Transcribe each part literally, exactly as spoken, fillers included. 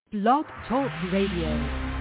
Blog Talk Radio.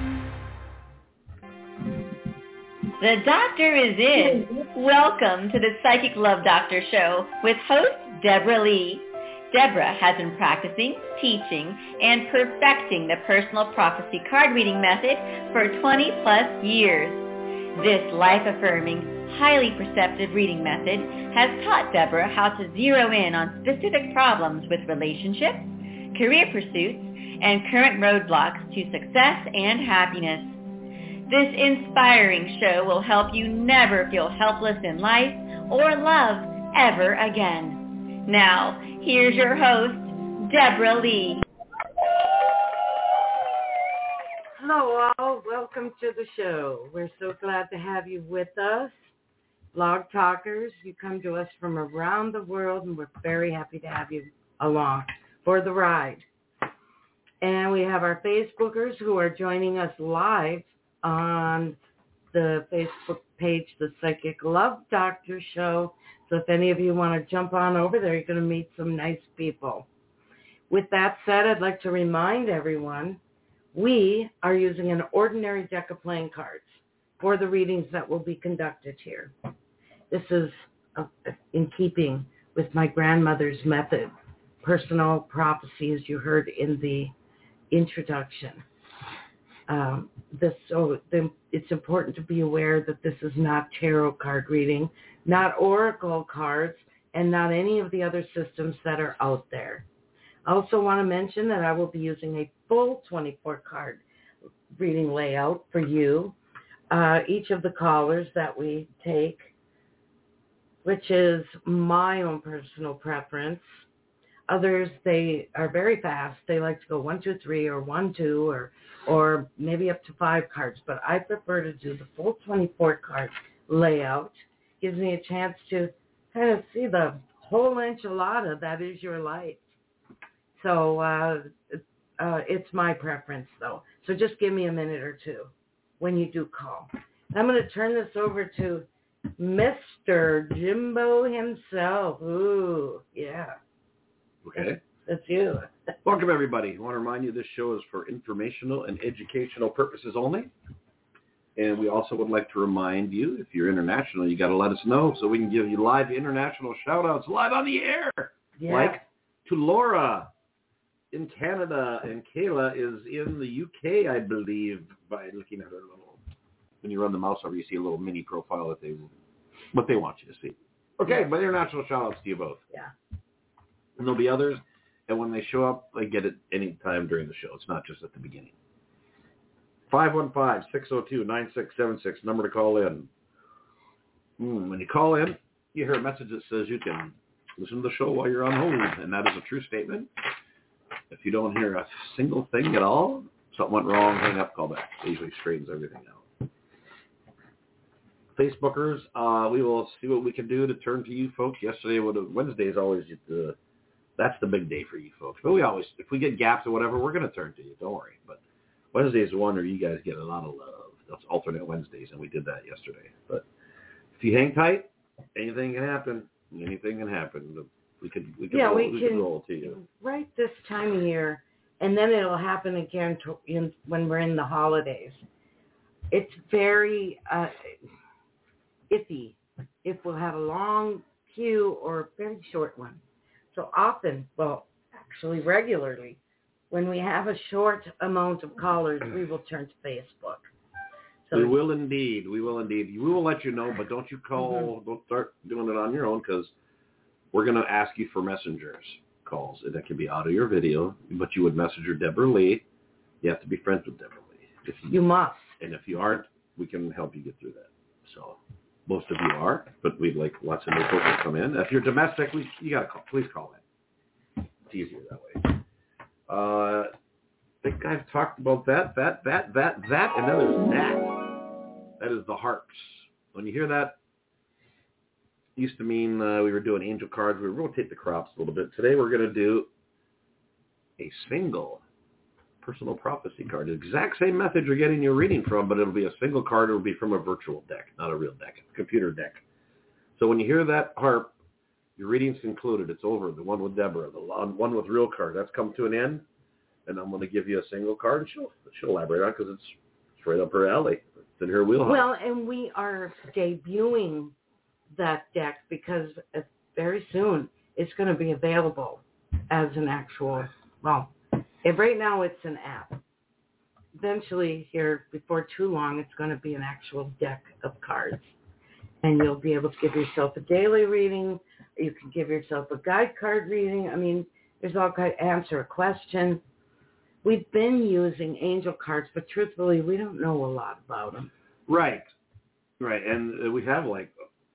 The doctor is in. Welcome to the Psychic Love Doctor Show with host Deborah Lee. Deborah has been practicing, teaching, and perfecting the personal prophecy card reading method for twenty plus years. This life-affirming, highly perceptive reading method has taught Deborah how to zero in on specific problems with relationships, career pursuits, and current roadblocks to success and happiness. This inspiring show will help you never feel helpless in life or love ever again. Now, here's your host, Deborah Lee. Hello all, welcome to the show. We're so glad to have you with us. Blog Talkers, you come to us from around the world, and we're very happy to have you along for the ride. And we have our Facebookers who are joining us live on the Facebook page, The Psychic Love Doctor Show. So if any of you want to jump on over there, you're going to meet some nice people. With that said, I'd like to remind everyone, we are using an ordinary deck of playing cards for the readings that will be conducted here. This is uh, in keeping with my grandmother's method, personal prophecy, as you heard in the introduction. Um, this, so the, it's important to be aware that this is not tarot card reading, not oracle cards, and not any of the other systems that are out there. I also want to mention that I will be using a full twenty-four card reading layout for you, uh, each of the callers that we take, which is my own personal preference. Others, they are very fast. They like to go one, two, three, or one, two, or or maybe up to five cards. But I prefer to do the full twenty-four card layout. Gives me a chance to kind of see the whole enchilada that is your life. So uh, uh, it's my preference, though. So just give me a minute or two when you do call. I'm going to turn this over to Mister Jimbo himself. Ooh, yeah. Okay. That's you. Welcome, everybody. I want to remind you this show is for informational and educational purposes only. And we also would like to remind you, if you're international, you got to let us know so we can give you live international shout-outs live on the air. Yeah. Like to Laura in Canada, and Kayla is in the U K, I believe, by looking at her little, when you run the mouse over, you see a little mini profile that they, what they want you to see. Okay, but international shout-outs to you both. Yeah. And there'll be others, and when they show up, they get it any time during the show. It's not just at the beginning. five one five, six zero two, nine six seven six, number to call in. Mm, when you call in, you hear a message that says you can listen to the show while you're on hold, and that is a true statement. If you don't hear a single thing at all, something went wrong, hang up, call back. It usually straightens everything out. Facebookers, uh, we will see what we can do to turn to you folks. Yesterday, Wednesday is always the, that's the big day for you folks. But we always, if we get gaps or whatever, we're going to turn to you. Don't worry. But Wednesday is the one where you guys get a lot of love. That's alternate Wednesdays, and we did that yesterday. But if you hang tight, anything can happen. Anything can happen. We could, we could, yeah, roll, we, we can could roll to you. Right this time of year, and then it'll happen again to, in, when we're in the holidays. It's very uh, iffy if we'll have a long queue or a very short one. So often, well, actually regularly, when we have a short amount of callers, we will turn to Facebook. So we will indeed. We will indeed. We will let you know, but don't you call, mm-hmm. don't start doing it on your own, because we're going to ask you for messengers calls. And that can be audio or video, but you would messenger Deborah Lee. You have to be friends with Deborah Lee. If you, you must. And if you aren't, we can help you get through that. So most of you are, but we'd like lots of new folks to come in. If you're domestic, we, you got to call. Please call in. It's easier that way. Uh, I think I've talked about that, that, that, that, that, and then there's that. That is the harps. When you hear that, it used to mean uh, we were doing angel cards. We rotate the crops a little bit. Today we're going to do a single personal prophecy card. The exact same method you're getting your reading from, but it'll be a single card. It'll be from a virtual deck, not a real deck, a computer deck. So when you hear that harp, your reading's concluded. It's over. The one with Deborah, the one with real card, that's come to an end. and I'm going to give you a single card, and she'll she'll elaborate on it because it's, it's right up her alley. It's in her wheelhouse. Well, and we are debuting that deck because very soon it's going to be available as an actual, well, if right now it's an app. Eventually, here, before too long, it's going to be an actual deck of cards. And you'll be able to give yourself a daily reading. You can give yourself a guide card reading. I mean, there's all kinds, answer a question. We've been using angel cards, but truthfully, we don't know a lot about them. Right. Right. And we have like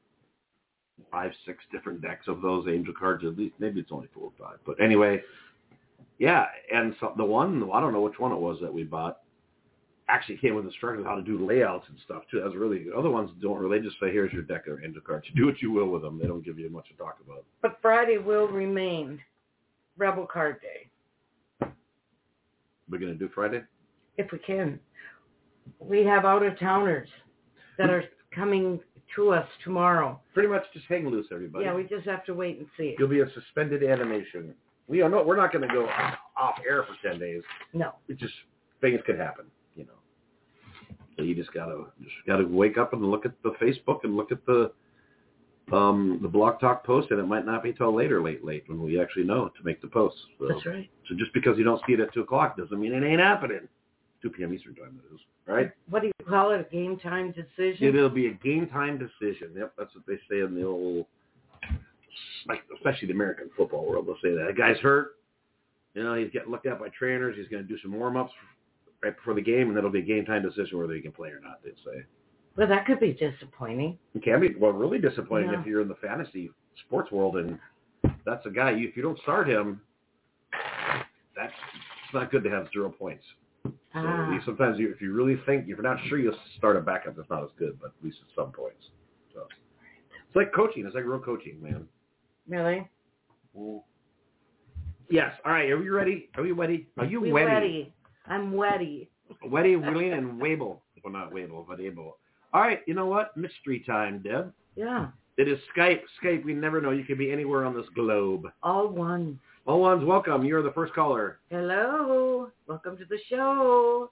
five, six different decks of those angel cards, at least. Maybe it's only four or five. But anyway, yeah. And so the one, I don't know which one it was that we bought, actually came with instructions how to do layouts and stuff too. That's really good. Other ones don't really. They just say, here's your deck of angel cards. You do what you will with them. They don't give you much to talk about. But Friday will remain Rebel Card Day. We're going to do Friday? If we can. We have out-of-towners that are coming to us tomorrow. Pretty much just hang loose, everybody. Yeah, we just have to wait and see. You'll be a suspended animation. We are not, we're not going to go off air for ten days. No. It's just, things could happen, you know. So you just got to just got to wake up and look at the Facebook and look at the um, the Blog Talk post, and it might not be till later, late, late, when we actually know to make the post. So, that's right. So just because you don't see it at two o'clock doesn't mean it ain't happening. two p.m. Eastern time, it is, right? What do you call it, a game time decision? It'll be a game time decision. Yep, that's what they say in the old, like, especially the American football world. They'll say that. A guy's hurt. You know, he's getting looked at by trainers. He's going to do some warm-ups right before the game, and that'll be a game time decision whether he can play or not, they'd say. Well, that could be disappointing. It can be, well, really disappointing yeah. if you're in the fantasy sports world, and that's a guy, you, if you don't start him, that's it's not good to have zero points. So ah. you, sometimes you, if you really think, if you're not sure you'll start a backup, it's not as good, but at least at some points. So it's like coaching. It's like real coaching, man. Really? Well, yes. All right. Are we ready? Are we ready? Are you we ready? ready? I'm ready. Ready, willing, and Wable. Well, not Wable, but able. All right. You know what? Mystery time, Deb. Yeah. It is Skype. Skype. We never know. You could be anywhere on this globe. All one. All ones, welcome. You're the first caller. Hello. Welcome to the show.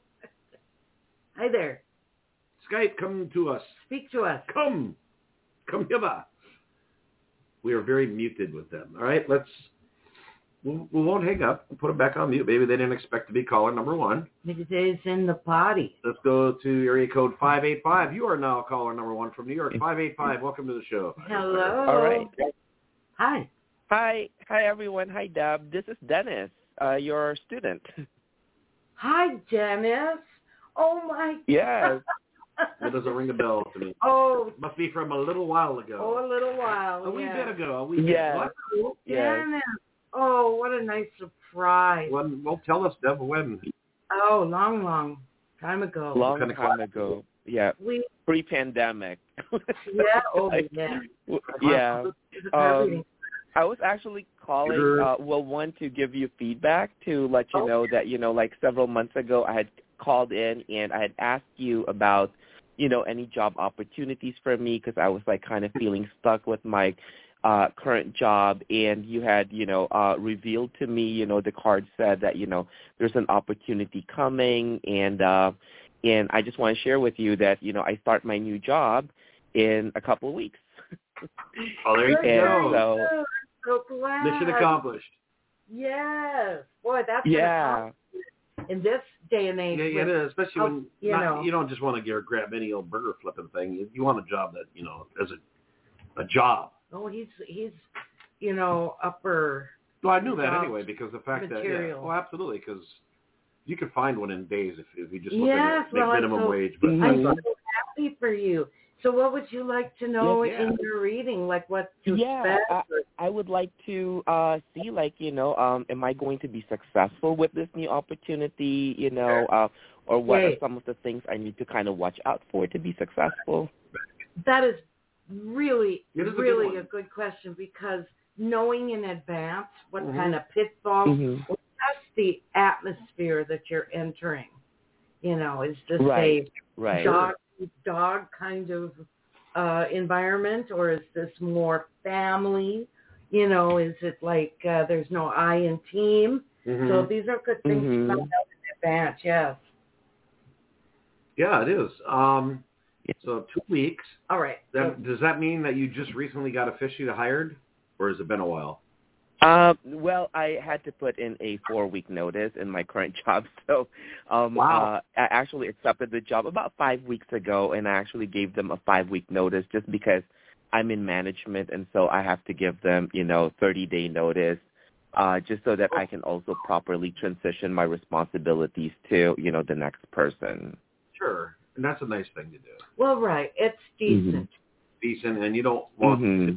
Hi there. Skype, come to us. Speak to us. Come. Come hither. We are very muted with them. All right, let's, we, we won't hang up. We'll put them back on mute. Maybe they didn't expect to be caller number one. Maybe it's in the potty. Let's go to area code five eight five. You are now caller number one from New York. five eight five, welcome to the show. Hello. All right. Hi. Hi. Hi, everyone. Hi, Deb. This is Dennis, uh, your student. Hi, Dennis. Oh, my Yes. That doesn't ring a bell to me. Oh. It must be from a little while ago. Oh, a little while. A wee yeah. bit ago. A wee yes. bit. What? Oh, Yes. Dennis. Oh, what a nice surprise. When, well, tell us, Deb, when. Oh, long, long time ago. Long kind of time class? ago. Yeah. We, Pre-pandemic. yeah, oh, I, yeah. Yeah. Um, Um, I was actually calling, uh, well, one, to give you feedback, to let you Oh. know that, you know, like several months ago, I had called in and I had asked you about, you know, any job opportunities for me because I was, like, kind of feeling stuck with my uh, current job. And you had, you know, uh, revealed to me, you know, the card said that, you know, there's an opportunity coming. And, uh, and I just want to share with you that, you know, I start my new job in a couple of weeks. Oh, there you And go. so, so glad. Mission accomplished. Yes. Boy, that's yeah. in this day and age. Yeah, yeah, it with- is, especially oh, when you not, know. you don't just want to get, grab any old burger flipping thing. You, you want a job that, you know, as a a job. Oh, he's he's you know upper. Well, I knew that Jobs, anyway because the fact material. that, yeah, well, absolutely, because you could find one in days if, if you just look Yes, at it, make well, minimum so, wage. But Mhm. I'm so happy for you. So, what would you like to know Yes, yeah. in your reading? Like what to Yeah, expect? I, I would like to uh, see, like, you know, um, am I going to be successful with this new opportunity, you know, uh, or what Yay. are some of the things I need to kind of watch out for to be successful? That is really, It is a good really one. a good question because knowing in advance what Mhm. kind of pitfalls, Mhm. well, that's the atmosphere that you're entering. You know, is this Right, a right. dog dog kind of uh, environment, or is this more family? You know, is it like uh, there's no I in team? Mm-hmm. So these are good things Mm-hmm. to find out in advance, yes. Yeah, it is. Um, so two weeks. All right. Then, So, does that mean that you just recently got officially hired, or has it been a while? Uh, well, I had to put in a four-week notice in my current job, so um, Wow. uh, I actually accepted the job about five weeks ago, and I actually gave them a five-week notice just because I'm in management, and so I have to give them, you know, thirty-day notice, uh, just so that I can also properly transition my responsibilities to, you know, the next person. Sure, and that's a nice thing to do. well, right. It's decent. Decent, and you don't want Mm-hmm.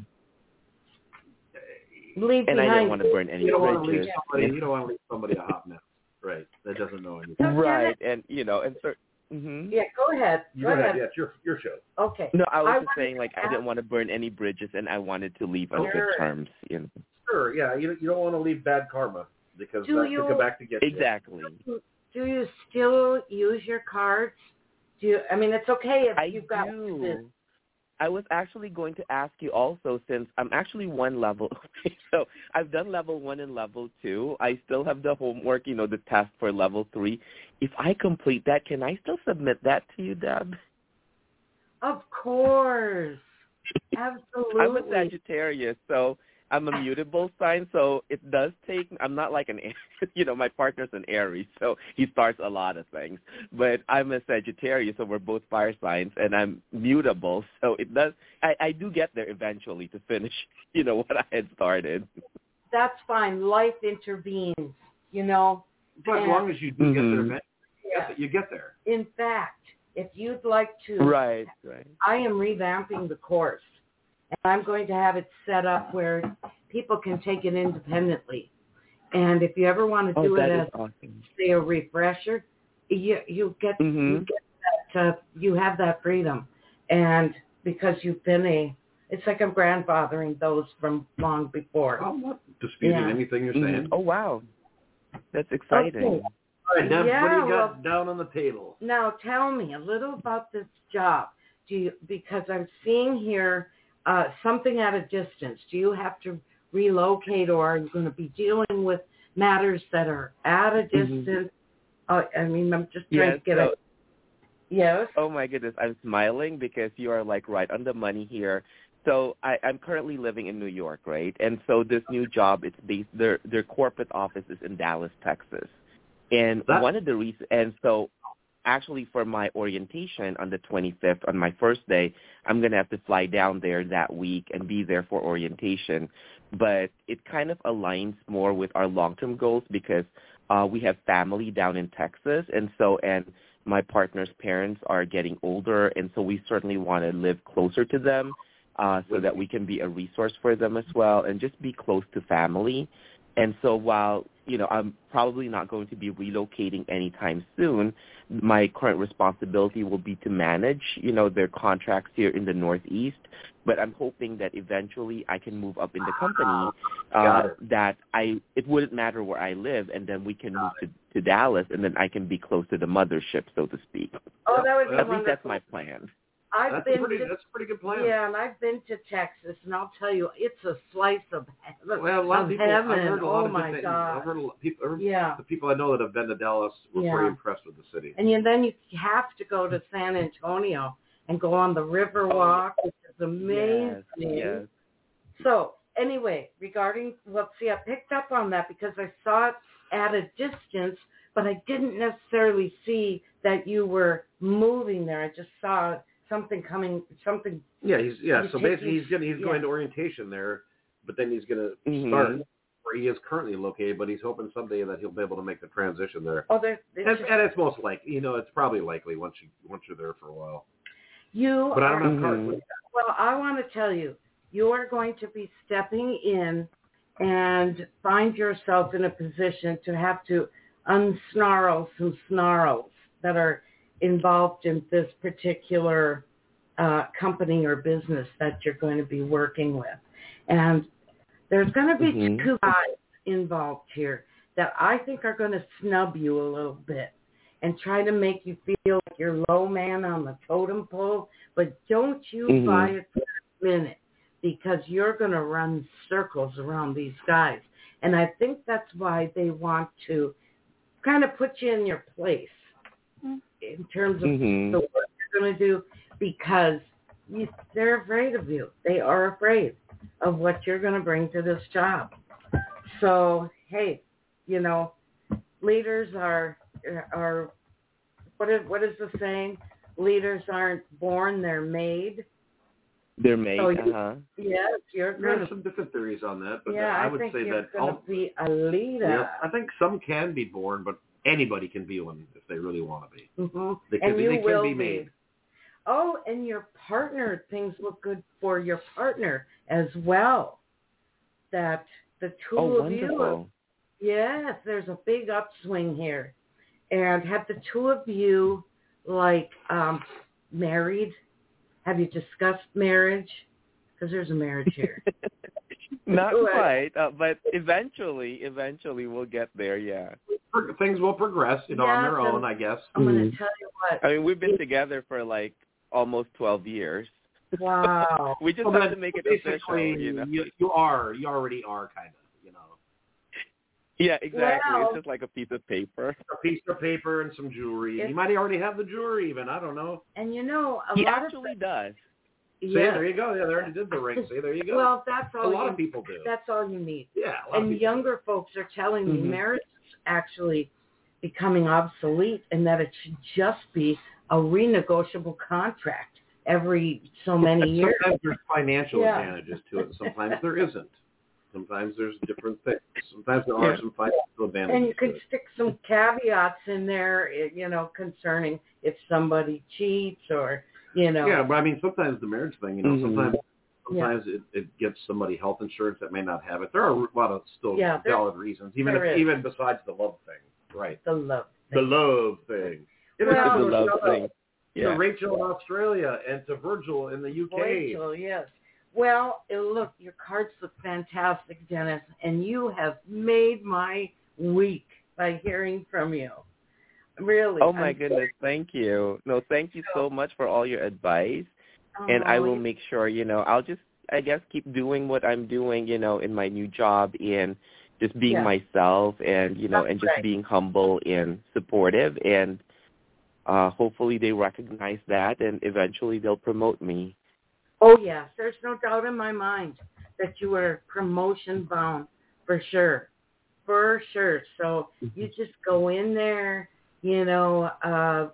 Leave And I behind. didn't want to burn any you don't want to leave bridges. somebody. You don't want to leave somebody a hot mess, right? That doesn't know anything. So, Right, and, you know, and so, mm-hmm. Yeah, go ahead. You Go go ahead. ahead. Yeah, it's your your show. Okay. No, I was I just wanted saying, like, to I didn't want to burn any bridges, and I wanted to leave on Sure. good terms, you know. Sure. Yeah, you you don't want to leave bad karma because Do that you- could come back to get you. Exactly. Do you still use your cards? Do you, I mean, it's okay if I you've got do. this. I was actually going to ask you also, since I'm actually one level. So I've done level one and level two. I still have the homework, you know, the test for level three. If I complete that, can I still submit that to you, Deb? Of course. Absolutely. I'm a Sagittarius, so I'm a mutable sign, so it does take, I'm not like an, you know, my partner's an Aries, so he starts a lot of things. But I'm a Sagittarius, so we're both fire signs, and I'm mutable, so it does, I, I do get there eventually to finish, you know, what I had started. That's fine. Life intervenes, you know. But as And- long as you do get there, Mhm. man, Yeah. you get there. In fact, if you'd like to, Right, right. I am revamping the course, and I'm going to have it set up where people can take it independently. And if you ever want to Oh, do it that as is awesome. say a refresher, you you get you Mhm. get that uh, you have that freedom, and because you've been a, it's like I'm grandfathering those from long before. I'm not disputing Yeah. anything you're Mhm. saying. Oh, wow. That's exciting. Okay. All right, Deb, Yeah, what do you got well- down on the table? Now tell me a little about this job. Do you, because I'm seeing here uh, something at a distance. Do you have to relocate, or are you going to be dealing with matters that are at a distance? Uh, I mean, I'm just trying Yes, to get so- a yes. Oh my goodness, I'm smiling because you are like right on the money here. So I, I'm currently living in New York, right? And so this new job, it's based, their their corporate office is in Dallas, Texas. And That- one of the reasons, and so actually for my orientation on the twenty-fifth, on my first day, I'm going to have to fly down there that week and be there for orientation. But it kind of aligns more with our long-term goals because uh, we have family down in Texas. And so, and my partner's parents are getting older, and so we certainly want to live closer to them uh, so that we can be a resource for them as well and just be close to family. And so while, you know, I'm probably not going to be relocating anytime soon, my current responsibility will be to manage, you know, their contracts here in the Northeast. But I'm hoping that eventually I can move up in the company, Got uh, it. that I it wouldn't matter where I live, and then we can move to, to Dallas, and then I can be close to the mothership, so to speak. Oh, that would be At wonderful. least that's my plan. I've That's been a pretty. to, That's a pretty good plan. yeah, and I've been to Texas, and I'll tell you, it's a slice of heaven. Well, a lot of of people. heaven. I've heard a lot Oh of my good things. God. I've heard a lot, people. I've- Yeah. The people I know that have been to Dallas were Yeah. pretty impressed with the city. And you, then you have to go to San Antonio and go on the river walk, which is amazing. Yes, yes. So anyway, regarding, well, see, I picked up on that because I saw it at a distance, but I didn't necessarily see that you were moving there. I just saw something coming, something. Yeah, he's yeah. You So take- basically, he's gonna he's yeah. going to orientation there, but then he's gonna Mhm. start where he is currently located. But he's hoping someday that he'll be able to make the transition there. Oh, there, there's And, just- and it's most likely, you know, it's probably likely once you once you're there for a while. you But I are, don't have Mhm. cards. well, I want to tell you, you are going to be stepping in and find yourself in a position to have to unsnarl some snarls that are involved in this particular uh, company or business that you're going to be working with. And there's going to be Mhm. two guys involved here that I think are going to snub you a little bit and try to make you feel like you're low man on the totem pole, but don't you Mhm. buy it for a minute, because you're going to run circles around these guys. And I think that's why they want to kind of put you in your place in terms of Mhm. the work you're going to do, because you, they're afraid of you. They are afraid of what you're going to bring to this job. So, hey, you know, leaders are, are what is, what is the saying? Leaders aren't born, they're made. They're made, So you- uh-huh. Yes, you're going There's to some different theories on that, but Yeah, I I would think say you're that going all, to be a leader. yeah, I think some can be born, but anybody can be one if they really want to be. Mm-hmm. They can And be, you they can will be be. made. Oh, and your partner, things look good for your partner as well. That the two Oh, of you, wonderful. yes, there's a big upswing here. And have the two of you, like, um, married? Have you discussed marriage? Because there's a marriage here. Not Go quite, uh, but eventually, eventually we'll get there, yeah. Things will progress, you know, on their Yes, own, and- I guess. I'm going Mhm. to tell you what. I mean, we've been together for like almost twelve years. Wow. We just Well, have then, to make it basically, official, you know. you, you are, you already are, kind of, you know. Yeah, exactly. Well- It's just like a piece of paper. A piece of paper and some jewelry. It's- You might already have the jewelry, even. I don't know. And you know, a He lot actually of does. See, yeah. there you go. Yeah, they already did the ring. See, there you go. Well, that's a all. lot you, of people do. That's all you need. Yeah, a lot of And people younger folks are telling me Mhm. marriage is actually becoming obsolete, and that it should just be a renegotiable contract every so many And years. sometimes there's financial Yeah. advantages to it. Sometimes there isn't. Sometimes there's different things. Sometimes there are Yeah. some financial advantages. And you to could it. stick some caveats in there, eh, you know, concerning if somebody cheats or, you know. Yeah, but I mean, sometimes the marriage thing, you know, Mhm. sometimes sometimes it, it gets somebody health insurance that may not have it. There are a lot of still Yeah, there- valid reasons, even there if, is. even besides the love thing. Right. The love. The love thing. It Well- is The also love shout out thing. To Yeah. Rachel in Australia and to Virgil in the U K. Rachel, yes. Well, eh, look, your cards look fantastic, Dennis, and you have made my week by hearing from you. Really. Oh my I'm- goodness, thank you. No, thank you so much for all your advice. And I Oh, will make sure, you know, I'll just, I guess, keep doing what I'm doing, you know, in my new job and just being Yeah. myself and, you know, That's and just right. being humble and supportive. And uh, hopefully they recognize that and eventually they'll promote me. Oh, yes. There's no doubt in my mind that you are promotion bound, for sure. For sure. So you just go in there, you know, uh,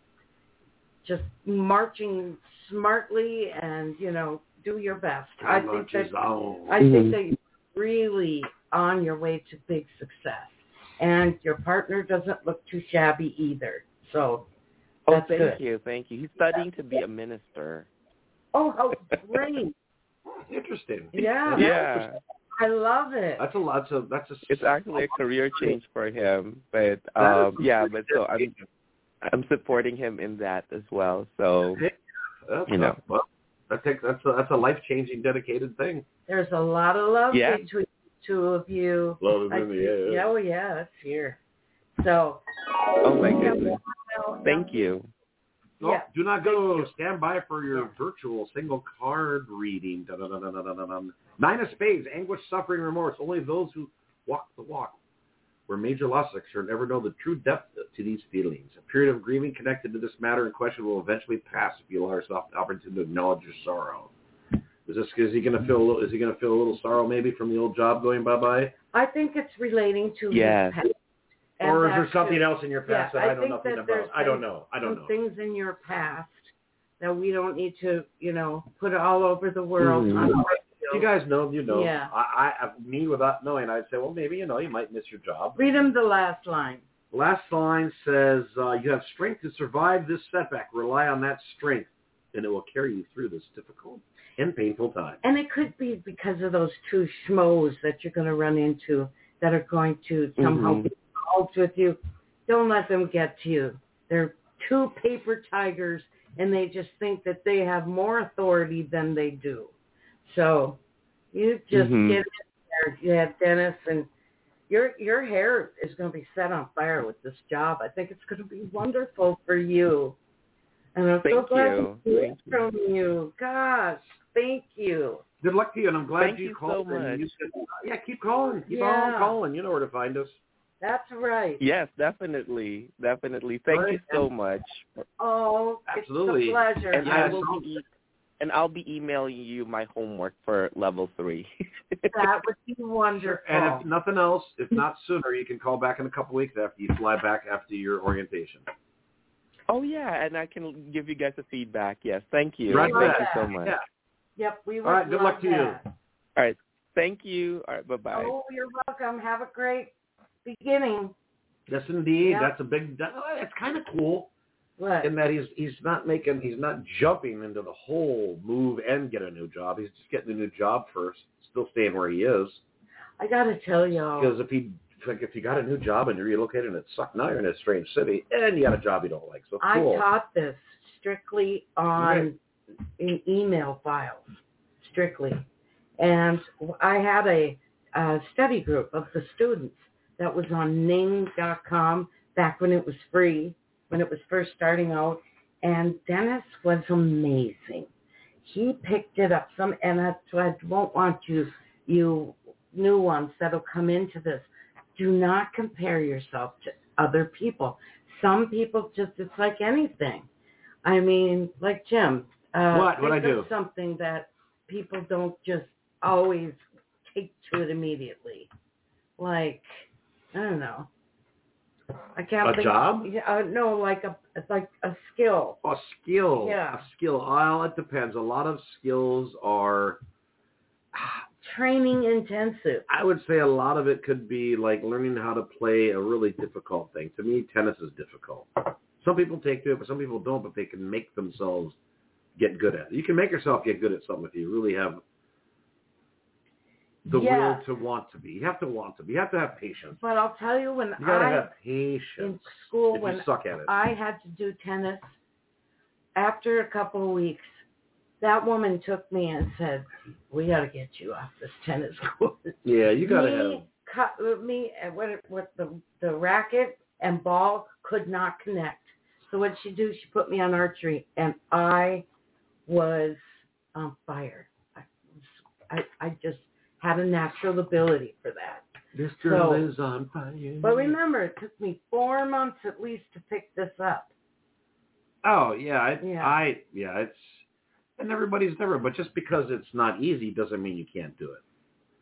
just marching smartly and, you know, do your best. I think that I Mhm. think that you're really on your way to big success. And your partner doesn't look too shabby either. So Oh, that's thank good. you, thank you. He's studying to be a minister. Oh, how great. Interesting. Yeah. Yeah. I love it. That's a lot. So that's a. It's actually a career change for him. But um, yeah, but so I'm I'm supporting him in that as well. So That's you know. Well, that takes that's a, that's a life changing, dedicated thing. There's a lot of love Yeah. between the two of you. Love is I in the see- air. Yeah, oh yeah, it's here. So. Oh my goodness. Well, Thank you. No, Yeah. do not go. Stand by for your virtual single card reading. Da, da, da, da, da, da, da, da. Nine of Spades, anguish, suffering, remorse. Only those who walk the walk, where major loss occur, never know the true depth to these feelings. A period of grieving connected to this matter in question will eventually pass if you allow yourself the opportunity to acknowledge your sorrow. Is this? Is he going to feel? A little, is he going to feel a little sorrow maybe from the old job going bye bye? I think it's relating to Yes. his past. And Or is there that's something too- else in your past Yeah, that I, I know think nothing that about? there's I don't been know. I don't some know. things in your past that we don't need to, you know, put all over the world. Mhm. On the radio. You guys know, you know. Yeah. I, I, me without knowing, I'd say, well, maybe you know, you might miss your job. Read him the last line. Last line says, uh, you have strength to survive this setback. Rely on that strength, and it will carry you through this difficult and painful time. And it could be because of those two schmoes that you're going to run into that are going to somehow Mhm. be involved with you. Don't let them get to you. They're two paper tigers, and they just think that they have more authority than they do. So you just Mhm. get in there, yeah, Dennis, and your your hair is going to be set on fire with this job. I think it's going to be wonderful for you. And I'm so Thank glad you. to hear Thank you. from you. Gosh, thank you. Good luck to you, and I'm glad Thank you, you called. so and you much. said, yeah, keep calling. Keep Yeah. on calling. You know where to find us. That's right. Yes, definitely, definitely. Thank Right. you so much. Oh, Absolutely. it's a pleasure. And Yeah, I will sounds- be, and I'll be emailing you my homework for level three. That would be wonderful. And if nothing else, if not sooner, you can call back in a couple weeks after you fly back after your orientation. Oh yeah, and I can give you guys a feedback. Yes, thank you. Right Thank back. you so much. Yeah. Yep, we would All right, good love luck to that. you. All right, thank you. All right, bye bye. Oh, you're welcome. Have a great beginning. Yes, indeed. Yeah. That's a big. That, that's kind of cool What? in that he's he's not making he's not jumping into the whole move and get a new job. He's just getting a new job first, still staying where he is. I got to tell y'all. Because if he like if you got a new job and you're relocated and it sucked, now you're in a strange city and you got a job you don't like. So I cool. taught this strictly on in email files, strictly. And I had a, a study group of the students that was on ning dot com back when it was free, when it was first starting out. And Dennis was amazing. He picked it up. Some, and that's why I won't want you, you new ones that'll come into this. Do not compare yourself to other people. Some people just, it's like anything. I mean, like Jim. Uh, What? What'd I think do? of something that people don't just always take to it immediately. Like, I don't know. I can't A think. job? Yeah, uh, no, like a like a skill. A skill. Yeah. A skill. Well, it depends. A lot of skills are, Training intensive. I would say a lot of it could be like learning how to play a really difficult thing. To me, tennis is difficult. Some people take to it, but some people don't, but they can make themselves get good at it. You can make yourself get good at something if you really have the Yeah. will to want to be. You have to want to be. You have to have patience. But I'll tell you, when You gotta I have in patience school, if when you suck at it. I had to do tennis, after a couple of weeks, that woman took me and said, "We got to get you off this tennis court." Yeah, you gotta me, have. Cut, me and what it- what the the racket and ball could not connect. So what she do? She put me on archery, and I was on fire. I, was, I, I just had a natural ability for that. This girl So- is on fire. But remember, it took me four months at least to pick this up. Oh yeah, I, Yeah. I yeah, it's and everybody's different. But just because it's not easy doesn't mean you can't do it.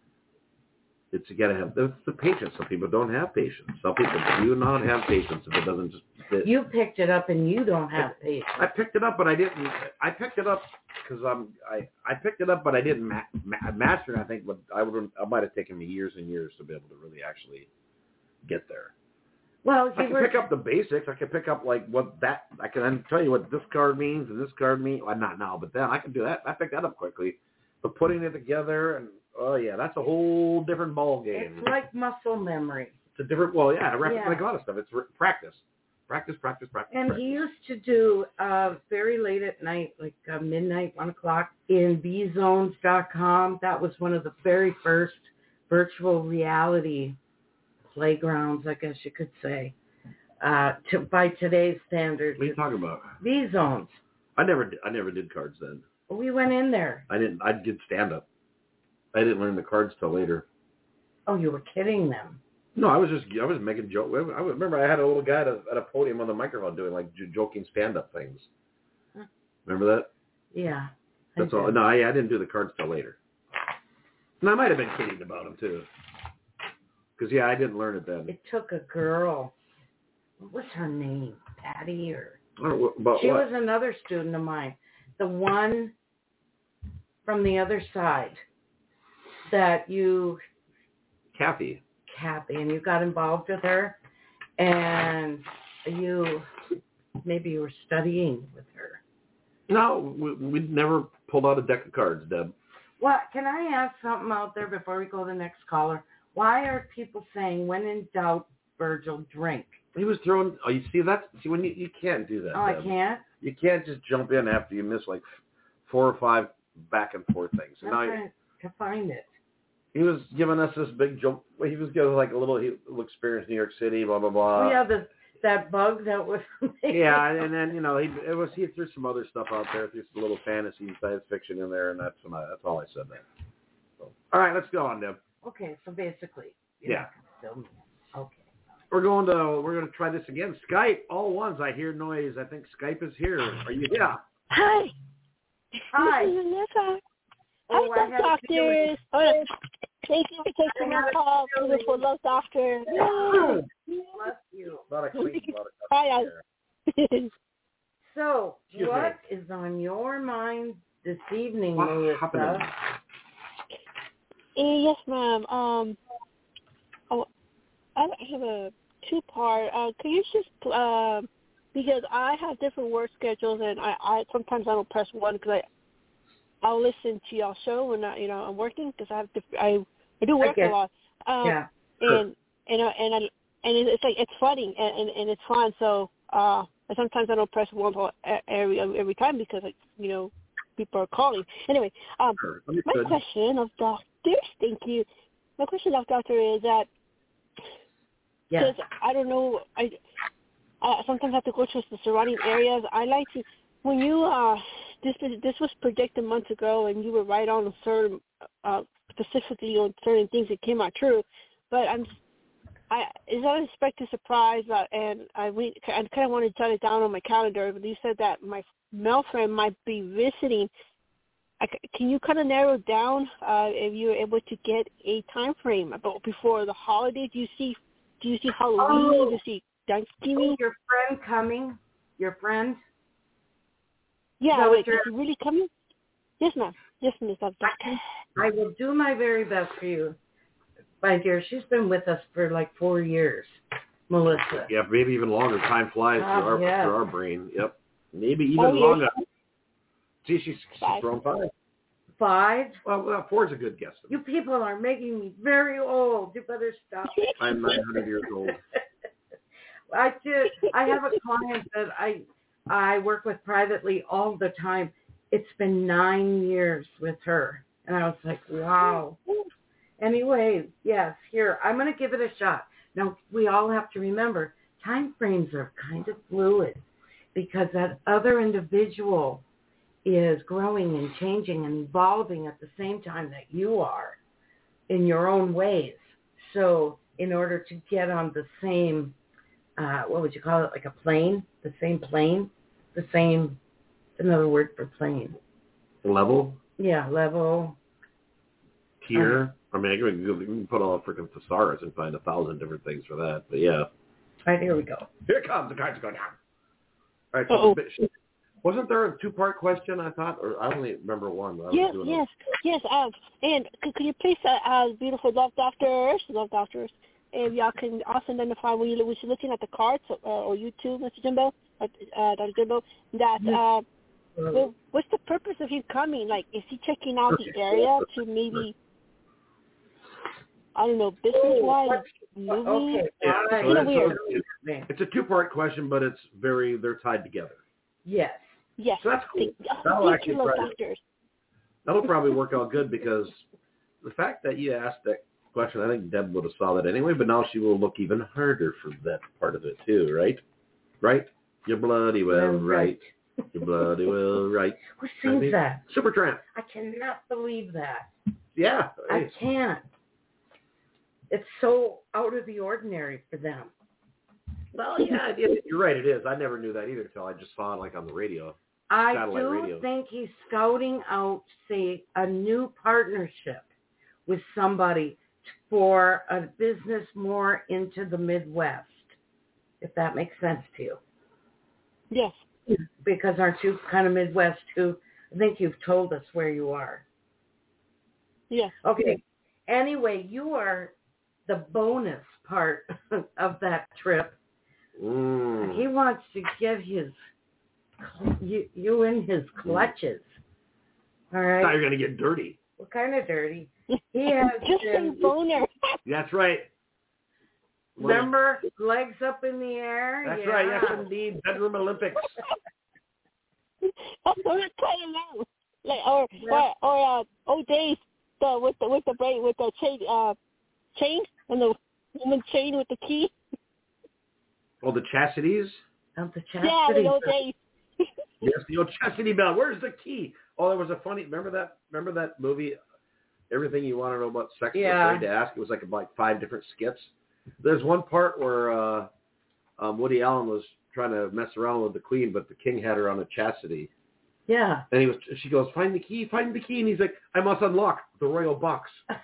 It's you gotta have the, the patience. Some people don't have patience. Some people do not have patience if it doesn't just fit. You picked it up, and you don't have patience. I picked it up, but I didn't. I picked it up because I'm. I, I picked it up, but I didn't ma- ma- master it. I think, but I would. I might have taken me years and years to be able to really actually get there. Well, I you can were pick up the basics. I can pick up like what that. I can tell you what this card means and this card means. Well, not now, but then I can do that. I picked that up quickly. But putting it together and oh yeah, that's a whole different ball game. It's like muscle memory. It's a different. Well, yeah, rep- Yeah. like a lot of stuff. It's re- practice, practice, practice, practice. And practice. he used to do uh, very late at night, like uh, midnight, one o'clock, in b zones dot com. That was one of the very first virtual reality playgrounds, I guess you could say, uh, to, by today's standards. What are you talking about? V-Zones. I never, did, I never did cards then. We went in there. I didn't. I did stand up. I didn't learn the cards till later. Oh, you were kidding them. No, I was just. I was making joke. I remember I had a little guy at a, at a podium on the microphone doing like j- joking stand up things. Huh. Remember that? Yeah. I That's all. did. No, I, I didn't do the cards till later. And I might have been kidding about them too. Because yeah, I didn't learn it then. It took a girl. What was her name? Patty or? I don't know about She what. was another student of mine. The one from the other side that you, Kathy. Kathy, and you got involved with her, and you, maybe you were studying with her. No, we, we never pulled out a deck of cards, Deb. Well, can I ask something out there before we go to the next caller? Why are people saying, when in doubt, Virgil, drink? He was throwing. Oh, you see that? See when you you can't do that. Oh, I Deb. can't? You can't just jump in after you miss like four or five back and forth things. So I'm now trying to find it. he was giving us this big jump. He was giving like a little, he, little experience in New York City, blah blah blah. Oh, yeah, the, that bug that was. Yeah, and then you know he it was he threw some other stuff out there, threw some little fantasy and science fiction in there, and that's when I, that's all I said there. So, all right, let's go on, Deb. Okay, so basically. Yeah. Still, okay. We're going to we're going to try this again. Skype, all ones. I hear noise. I think Skype is here. Are you? Yeah. Hi. Hi. This is Vanessa. Oh, Hi, Love Doctors. Oh, thank you for taking my call. Beautiful Love Doctor. Bless you. A lot of clean, a lot of Hi. So, Excuse what me. is on your mind this evening, What Melissa? happened? Eh, yes, ma'am. Um, oh, I have a two-part. Uh, can you just, uh, because I have different work schedules, and I, I sometimes I don't press one because I I'll listen to y'all show when I, you know I'm working because I have to, I I do work Okay. a lot. Um, Yeah. And and I, and I, and it's like it's funny and, and, and it's fun. So uh, sometimes I don't press one for every every time because like you know people are calling. Anyway, um, Sure. my Understood. question of doctors, thank you. My question of doctor is that Yes. because I don't know, I uh, sometimes I have to go to the surrounding areas. I like to when you uh this this was predicted months ago, and you were right on a certain uh, specifically on certain things that came out true. But I'm I is unexpected surprise, uh, and I we I kind of want to jot it down on my calendar. But you said that my male friend might be visiting. I, can you kind of narrow down uh, if you're able to get a time frame about before the holiday? Do you see Do you see Halloween? Oh. Do you see Thanksgiving? Oh, your friend coming? Your friend? Yeah, So wait, you're- is he really coming? Yes, ma'am. Yes, Miss Doctor. I will do my very best for you, my dear. She's been with us for like four years, Melissa. Yeah, maybe even longer. Time flies Oh, through, our, yeah. through our brain. Yep. Maybe even Oh, yes. longer. See, she's, she's Five. thrown five. Five? Well, well, four's a good guess. You people are making me very old. You better stop it. I'm nine hundred years old. I do. I have a client that I I work with privately all the time. It's been nine years with her, and I was like, wow. Anyway, yes, here I'm going to give it a shot. Now we all have to remember time frames are kind of fluid because that other individual is growing and changing and evolving at the same time that you are in your own ways. So in order to get on the same, uh, what would you call it, like a plane, the same plane, the same, another word for plane. Level, Yeah, level. tier. I mean, I can, you can put all freaking thesaurus and find a thousand different things for that. But yeah. All right, here we go. Here it comes. The cards are going down. All right. So Uh-oh. the, wasn't there a two-part question, I thought? Or I only remember one. But I was Yes, doing yes, yes. Um, and could, could you please, uh, uh, beautiful love doctors, love doctors, if y'all can also identify when you're, when you're looking at the cards uh, or YouTube, Mister Jimbo, uh, Doctor Jimbo, that uh, well, what's the purpose of him coming? Like, is he checking out the area to maybe, I don't know, business-wise, moving? Okay, Yeah, all so right. Kinda that's- weird. it's, it's a two-part question, but it's very, they're tied together. Yes. Yes. So that's cool. Thank, That'll thank actually you, love try to- doctors. That'll probably work out good because the fact that you asked that question, I think Deb would have saw that anyway, but now she will look even harder for that part of it too, right? Right? You're bloody well Yeah, right. You're bloody well right. Who sings that? Supertramp. I cannot believe that. Yeah. I Hey. can't. It's so out of the ordinary for them. Well, yeah, it is. You're right, it is. I never knew that either until I just saw it like on the radio. I Satellite do radio. think he's scouting out, say, a new partnership with somebody for a business more into the Midwest, if that makes sense to you. Yes. Because aren't you kind of Midwest too? I think you've told us where you are. Yes. Okay. Anyway, you are the bonus part of that trip. Mm. He wants to get his you, you in his clutches. All right. Now you're going to get dirty. What kind of dirty? He has Just been, a boner. That's right. remember, legs up in the air? That's yeah. right. Yes, indeed. Bedroom Olympics. I'm not playing now. Like or or or uh, old days the with the with the brain with the chain uh chain and the woman chain with the key. Oh, the chastities? Of the Yeah, chastity the old belt. days. Yes, the old chastity belt. Where's the key? Oh, there was a funny. Remember that? Remember that movie? Everything You Want to Know About Sex, Yeah. Afraid to Ask. It was like like five different skits. There's one part where uh, um, Woody Allen was trying to mess around with the queen, but the king had her on a chastity. Yeah. And he was. She goes, "Find the key, find the key," and he's like, "I must unlock the royal box."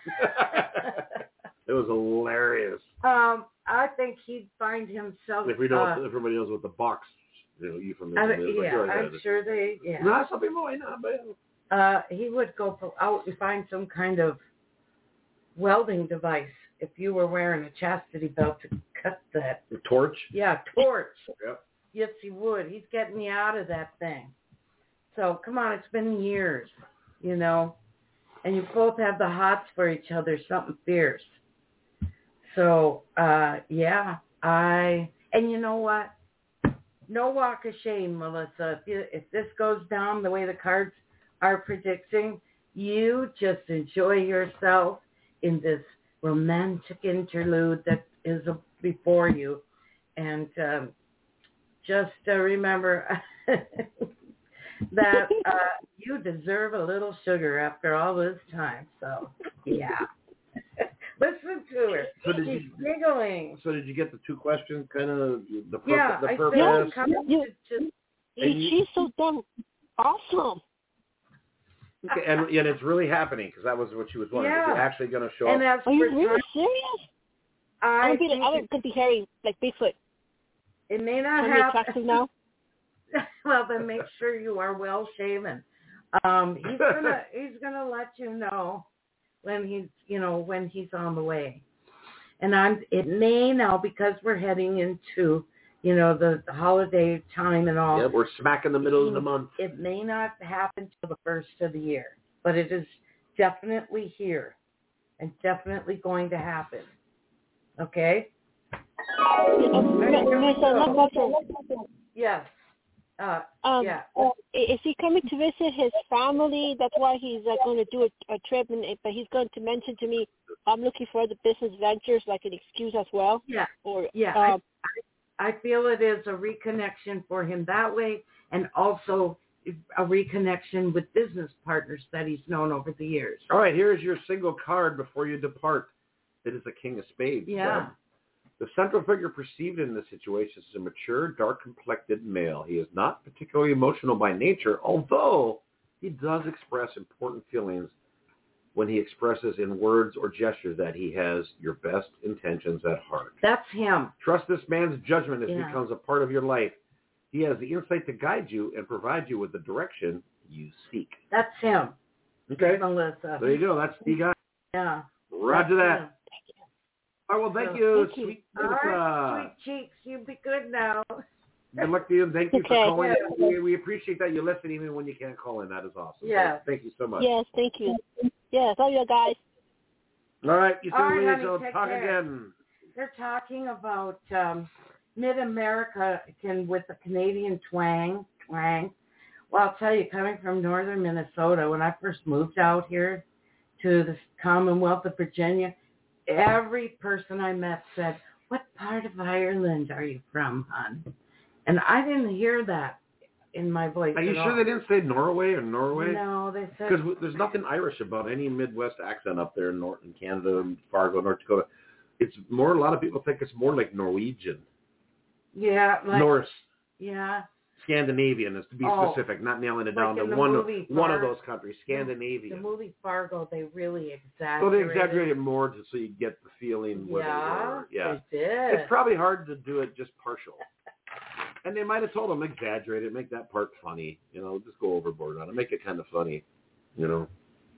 It was hilarious. um, I think he'd find himself. If we know, uh, if everybody knows what the box, you know, euphemism I, is. Like, yeah, go ahead. I'm sure they. Yeah. No, something more. No, but Uh, he would go for, out and find some kind of welding device if you were wearing a chastity belt to cut that. the torch. Yeah, torch. Yep. Yes, he would. He's getting you out of that thing. So come on, it's been years, you know, and you both have the hots for each other, something fierce. So uh, yeah, I and you know what? No walk of shame, Melissa. If you, if this goes down the way the cards are predicting, you just enjoy yourself in this romantic interlude that is before you. And um, just uh, remember that uh, you deserve a little sugar after all this time. So, yeah. Listen to her. So did She's you- giggling. So did you get the two questions? Kind of the purpose. Yeah, the I purpose. said coming You- to just And you- She's so damn awesome. Okay, and, and it's really happening because that was what she was wondering. Is Yeah. it actually going to show and up? as Are you for really time, serious? I I'm gonna be, think I'm it, gonna be hairy like Bigfoot. it may not I'm really happen. attractive now. Well, then make sure you are well shaven. Um, he's gonna he's gonna let you know when he's you know when he's on the way. And I'm it may now because we're heading into you know the, the holiday time and all. Yeah, we're smack in the middle of the month. It may not happen till the first of the year, but it is definitely here and definitely going to happen. Okay? Miss, uh, my question. Yes. Uh, Um, yeah. uh, is he coming to visit his family? That's why he's uh, going to do a, a trip, and but he's going to mention to me, I'm looking for other business ventures, like an excuse as well. Yeah. Or Yeah. um, I, I feel it is a reconnection for him that way, and also a reconnection with business partners that he's known over the years. All right, here's your single card before you depart. It is the King of Spades. Yeah. Deb. The central figure perceived in this situation is a mature, dark-complected male. He is not particularly emotional by nature, although he does express important feelings when he expresses in words or gestures that he has your best intentions at heart. That's him. Trust this man's judgment as he Yeah. becomes a part of your life. He has the insight to guide you and provide you with the direction you seek. That's him. Okay? Melissa. There you go. That's the guy. Yeah. Roger That's that. him. All right, well, thank So, you, thank you. sweet All Melissa. right, sweet cheeks, you be good now. Good luck to you, and thank you Okay. for calling Yeah. in. We, we appreciate that you listen even when you can't call in. That is awesome. Yeah. Thank you so much. yes, thank you. Yes, all you guys. All right, you All right, two ladies, honey, will take talk care. again. They're talking about um, Mid-America can with the Canadian twang. twang. Well, I'll tell you, coming from northern Minnesota, when I first moved out here to the Commonwealth of Virginia, every person I met said, "What part of Ireland are you from, hon?" And I didn't hear that in my voice Are you at sure all. they didn't say Norway or Norway? No, they said Because there's nothing Irish about any Midwest accent up there in, North, in Canada, Fargo, North Dakota. It's more, a lot of people think it's more like Norwegian. yeah, like Norse. yeah, Scandinavian is to be Oh, specific, not nailing it like down in to the one, movie one of Far- those countries, the Scandinavian. movie Fargo, they really exaggerated. So they exaggerate it more to, so you get the feeling where Yeah, they were. Yeah, they did. it's probably hard to do it just partial. And they might have told them exaggerate it, make that part funny. You know, just go overboard on it, make it kind of funny. You know.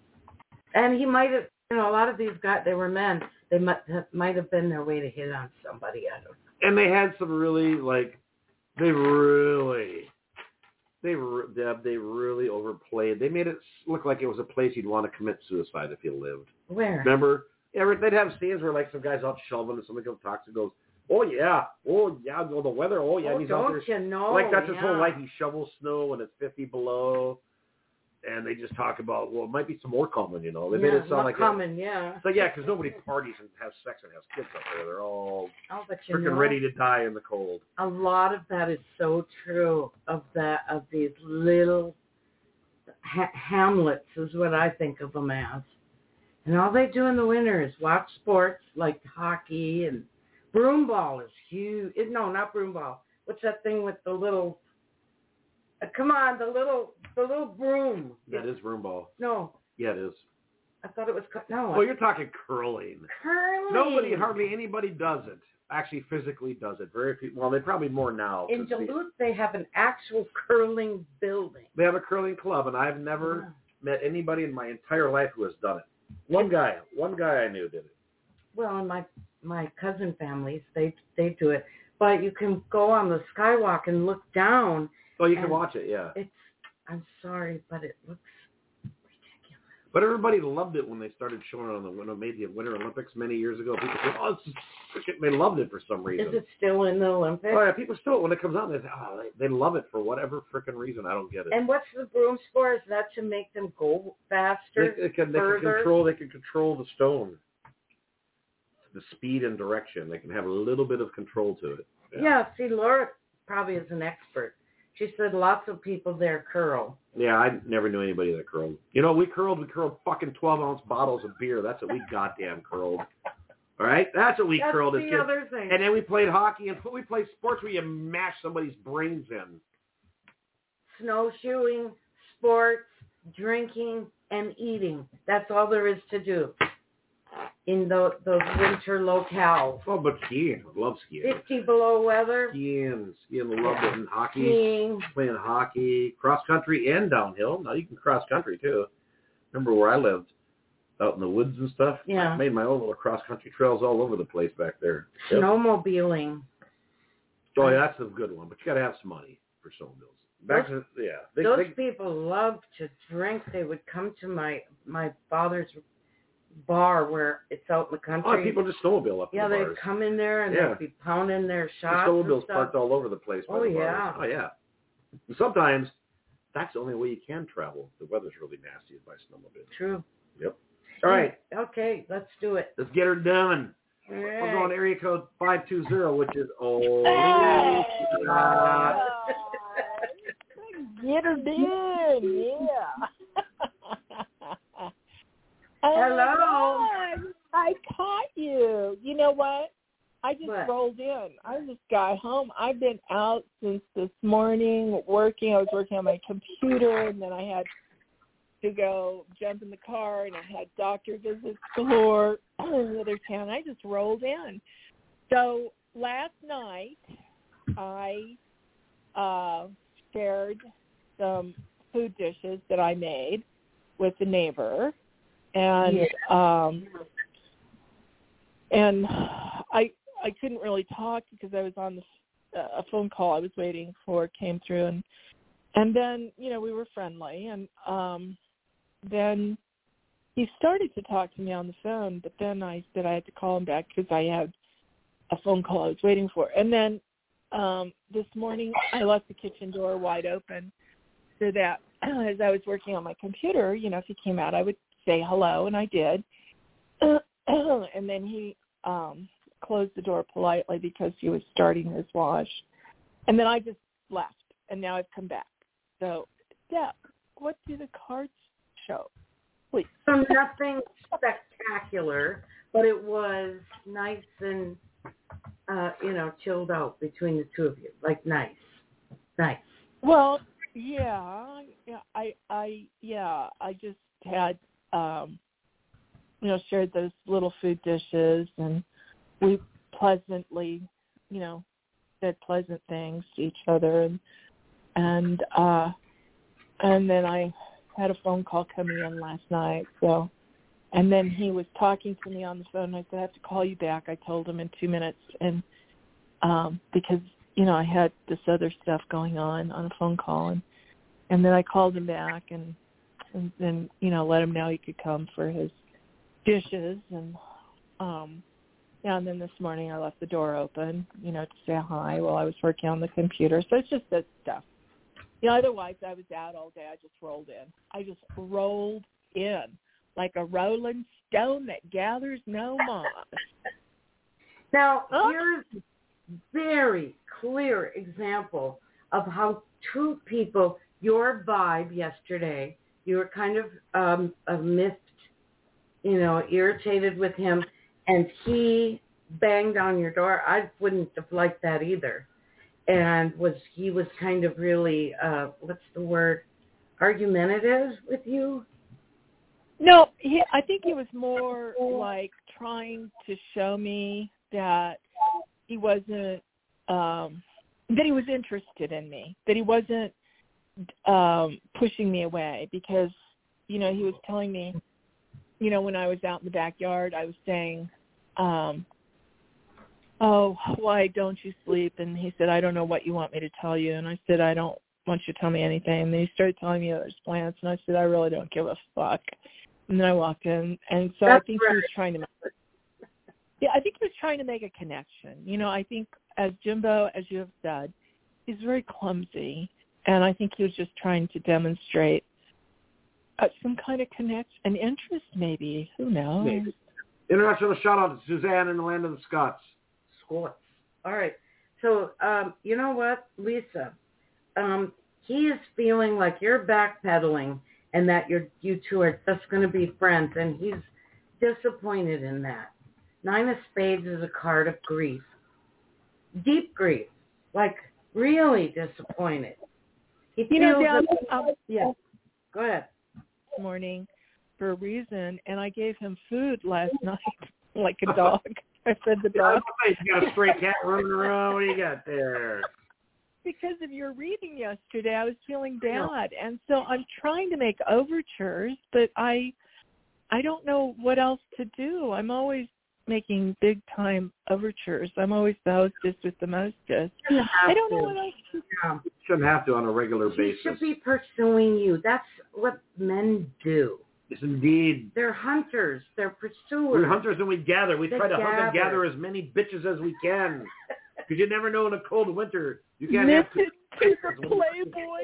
And he might have, you know, a lot of these guys, they were men. They might have, might have been their way to hit on somebody. I don't know. And they had some really like, they really, they re- Deb, they really overplayed. They made it look like it was a place you'd want to commit suicide if you lived. Where? Remember? Yeah, they'd have scenes where like some guy's out shoveling and somebody comes talks and goes, "Oh yeah, oh yeah, well, the weather, oh yeah," Oh, and he's out don't there. you know? Like that's his yeah. whole life. He shovels snow when it's fifty below. and they just talk about, well, it might be some more coming, you know. They yeah, made it sound not like coming, a, yeah. So yeah, because nobody parties and has sex and has kids up there. They're all oh, but you freaking know, ready to die in the cold. A lot of that is so true. Of that, of these little ha- hamlets is what I think of them as, and all they do in the winter is watch sports like hockey and broomball is huge. No, not broomball. What's that thing with the little? Uh, come on, the little, the little broom. That is broomball. No. Yeah, it is. I thought it was no. Well, you're talking curling. Curling. Nobody, hardly anybody does it. Actually, physically does it. Very few. Well, they probably more now. In Duluth, they, they have an actual curling building. They have a curling club, and I've never yeah. met anybody in my entire life who has done it. One it's, guy, one guy I knew did it. Well, in my my cousin families, they they do it, but you can go on the skywalk and look down. Oh, you can watch it, yeah. It's. I'm sorry, but it looks. But everybody loved it when they started showing it on the when it made the Winter Olympics many years ago. People said, "Oh, this is freaking," they loved it for some reason. Is it still in the Olympics? Oh yeah, people still when it comes out, they say, "Oh, they, they love it for whatever freaking reason." I don't get it. And what's the brooms for? Is that to make them go faster? They, they can they further? can control they can control the stone, the speed and direction. They can have a little bit of control to it. Yeah. yeah see, Laura probably is an expert. She said lots of people there curl. Yeah, I never knew anybody that curled. You know, we curled, we curled fucking twelve-ounce bottles of beer. That's what we goddamn curled. All right? That's what we That's curled as the kids. Other thing. And then we played hockey, and we played sports where you mash somebody's brains in. Snowshoeing, sports, drinking, and eating. That's all there is to do in the, those winter locales. Oh, but skiing. I love skiing. fifty below weather. Skiing. Skiing. Love it. And hockey. Skiing. Playing hockey. Cross country and downhill. Now you can cross country, too. Remember where I lived? Out in the woods and stuff? Yeah. I made my own little cross country trails all over the place back there. Yep. Snowmobiling. Oh, yeah, that's a good one. But you got to have some money for snowmobiles. Back those, to, yeah. They, those they, people love to drink. They would come to my, my father's bar where it's out in the country. Oh, people just snowmobile up yeah, in the they'd bars. come in there and yeah. they'd be pounding their shots. The snowmobiles and stuff. parked all over the place. By Oh, the yeah. bars. Oh, yeah. And sometimes that's the only way you can travel. The weather's really nasty is by snowmobile. True. Yep. All right. Okay, let's do it. Let's get her done. All right. We're going area code five two zero, which is oh. God. Get her done, yeah. Hello. Oh I caught you. You know what? I just what? rolled in. I just got home. I've been out since this morning working. I was working on my computer, and then I had to go jump in the car, and I had doctor visits galore in the other town. I just rolled in. So last night, I uh, shared some food dishes that I made with the neighbor, and yeah. um, and I I couldn't really talk because I was on the, uh, a phone call I was waiting for came through, and and then you know we were friendly, and um, then he started to talk to me on the phone, but then I said I had to call him back because I had a phone call I was waiting for, and then um, this morning I left the kitchen door wide open so that as I was working on my computer, you know, if he came out, I would say hello, and I did. And then he um, closed the door politely because he was starting his wash. And then I just left, and now I've come back. So, Deb, what do the cards show? Please. So nothing spectacular, but it was nice and, uh, you know, chilled out between the two of you. Like nice. Nice. Well, yeah, yeah, I, I, yeah, I just had, um, you know, shared those little food dishes, and we pleasantly, you know, said pleasant things to each other, and and uh, and then I had a phone call coming in last night, so, and then he was talking to me on the phone. And I said I have to call you back. I told him in two minutes, and um, because you know I had this other stuff going on on a phone call, and and then I called him back, and and then you know let him know he could come for his dishes, and um yeah, and then this morning I left the door open, you know, to say hi while I was working on the computer. So it's just that stuff. You know, otherwise I was out all day. I just rolled in. I just rolled in like a rolling stone that gathers no moss. Now, Oh. here's a very clear example of how two people, your vibe yesterday, you were kind of um, uh, missed, you know, irritated with him, and he banged on your door. I wouldn't have liked that either. And was he was kind of really, uh, what's the word, argumentative with you? No, he, I think he was more like trying to show me that he wasn't, um, that he was interested in me, that he wasn't um, pushing me away because, you know, he was telling me, you know, when I was out in the backyard, I was saying, um, oh, why don't you sleep? And he said, I don't know what you want me to tell you. And I said, I don't want you to tell me anything. And then he started telling me there's plans. And I said, I really don't give a fuck. And then I walked in. And so That's I think right. he was trying to make, yeah, I think he was trying to make a connection. You know, I think as Jimbo, as you have said, he's very clumsy. And I think he was just trying to demonstrate uh, some kind of connection, an interest maybe. Who knows? Maybe. International shout out to Suzanne in the land of the Scots. Scots. All right. So, um, you know what, Lisa? Um, he is feeling like you're backpedaling and that you're, you two are just going to be friends, and he's disappointed in that. Nine of Spades is a card of grief. Deep grief. Like, really disappointed. He You know, feels Deb, that- um, yeah. Go ahead. this morning for a reason, and I gave him food last night like a dog. I fed the dog. You got a stray cat running around. What do you got there? Because of your reading yesterday, I was feeling bad, and so I'm trying to make overtures, but I, I don't know what else to do. I'm always making big time overtures. I'm always the hostess with the mostest. I don't know what else to do. Yeah. Shouldn't have to on a regular He basis. should be pursuing you. That's what men do. Yes, indeed. They're hunters. They're pursuers. We're hunters and we gather. We They try to hunt and gather. gather as many bitches as we can. Because you never know in a cold winter. You can't have Missus Cooper Playboy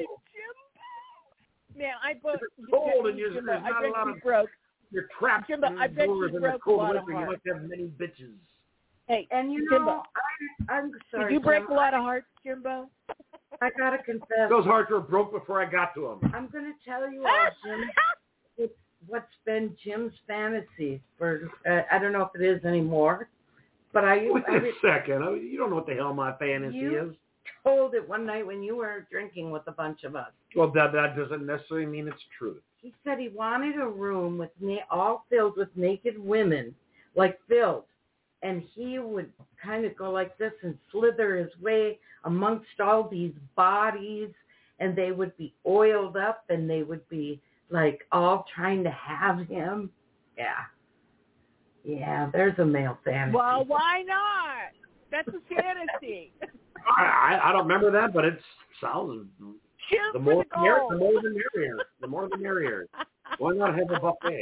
Jimbo. Man, I both. It's cold and you're- Jimbo, there's I not a bet lot you of- broke. You're trapped Jimbo, I bet indoors you in a broke a cold lot of winter. You hearts. must have many bitches. Hey, And you Jimbo, know, I, I'm sorry. did you break Tom, a lot of hearts, Jimbo? I gotta confess. Those hearts were broke before I got to them. I'm gonna tell you all, Jim. It's what's been Jim's fantasy for. Uh, I don't know if it is anymore, but I. Wait I a second. I mean, you don't know what the hell my fantasy You- is. told it one night when you were drinking with a bunch of us. Well, that, that doesn't necessarily mean it's true. He said he wanted a room with na- all filled with naked women, like filled, and he would kind of go like this and slither his way amongst all these bodies, and they would be oiled up, and they would be like all trying to have him. Yeah, yeah. There's a male fantasy. Well, why not? That's a fantasy. I, I, I don't remember that, but it sounds Shoot the for more the the, mer- gold. the more the merrier. The more the merrier. Why not have a buffet?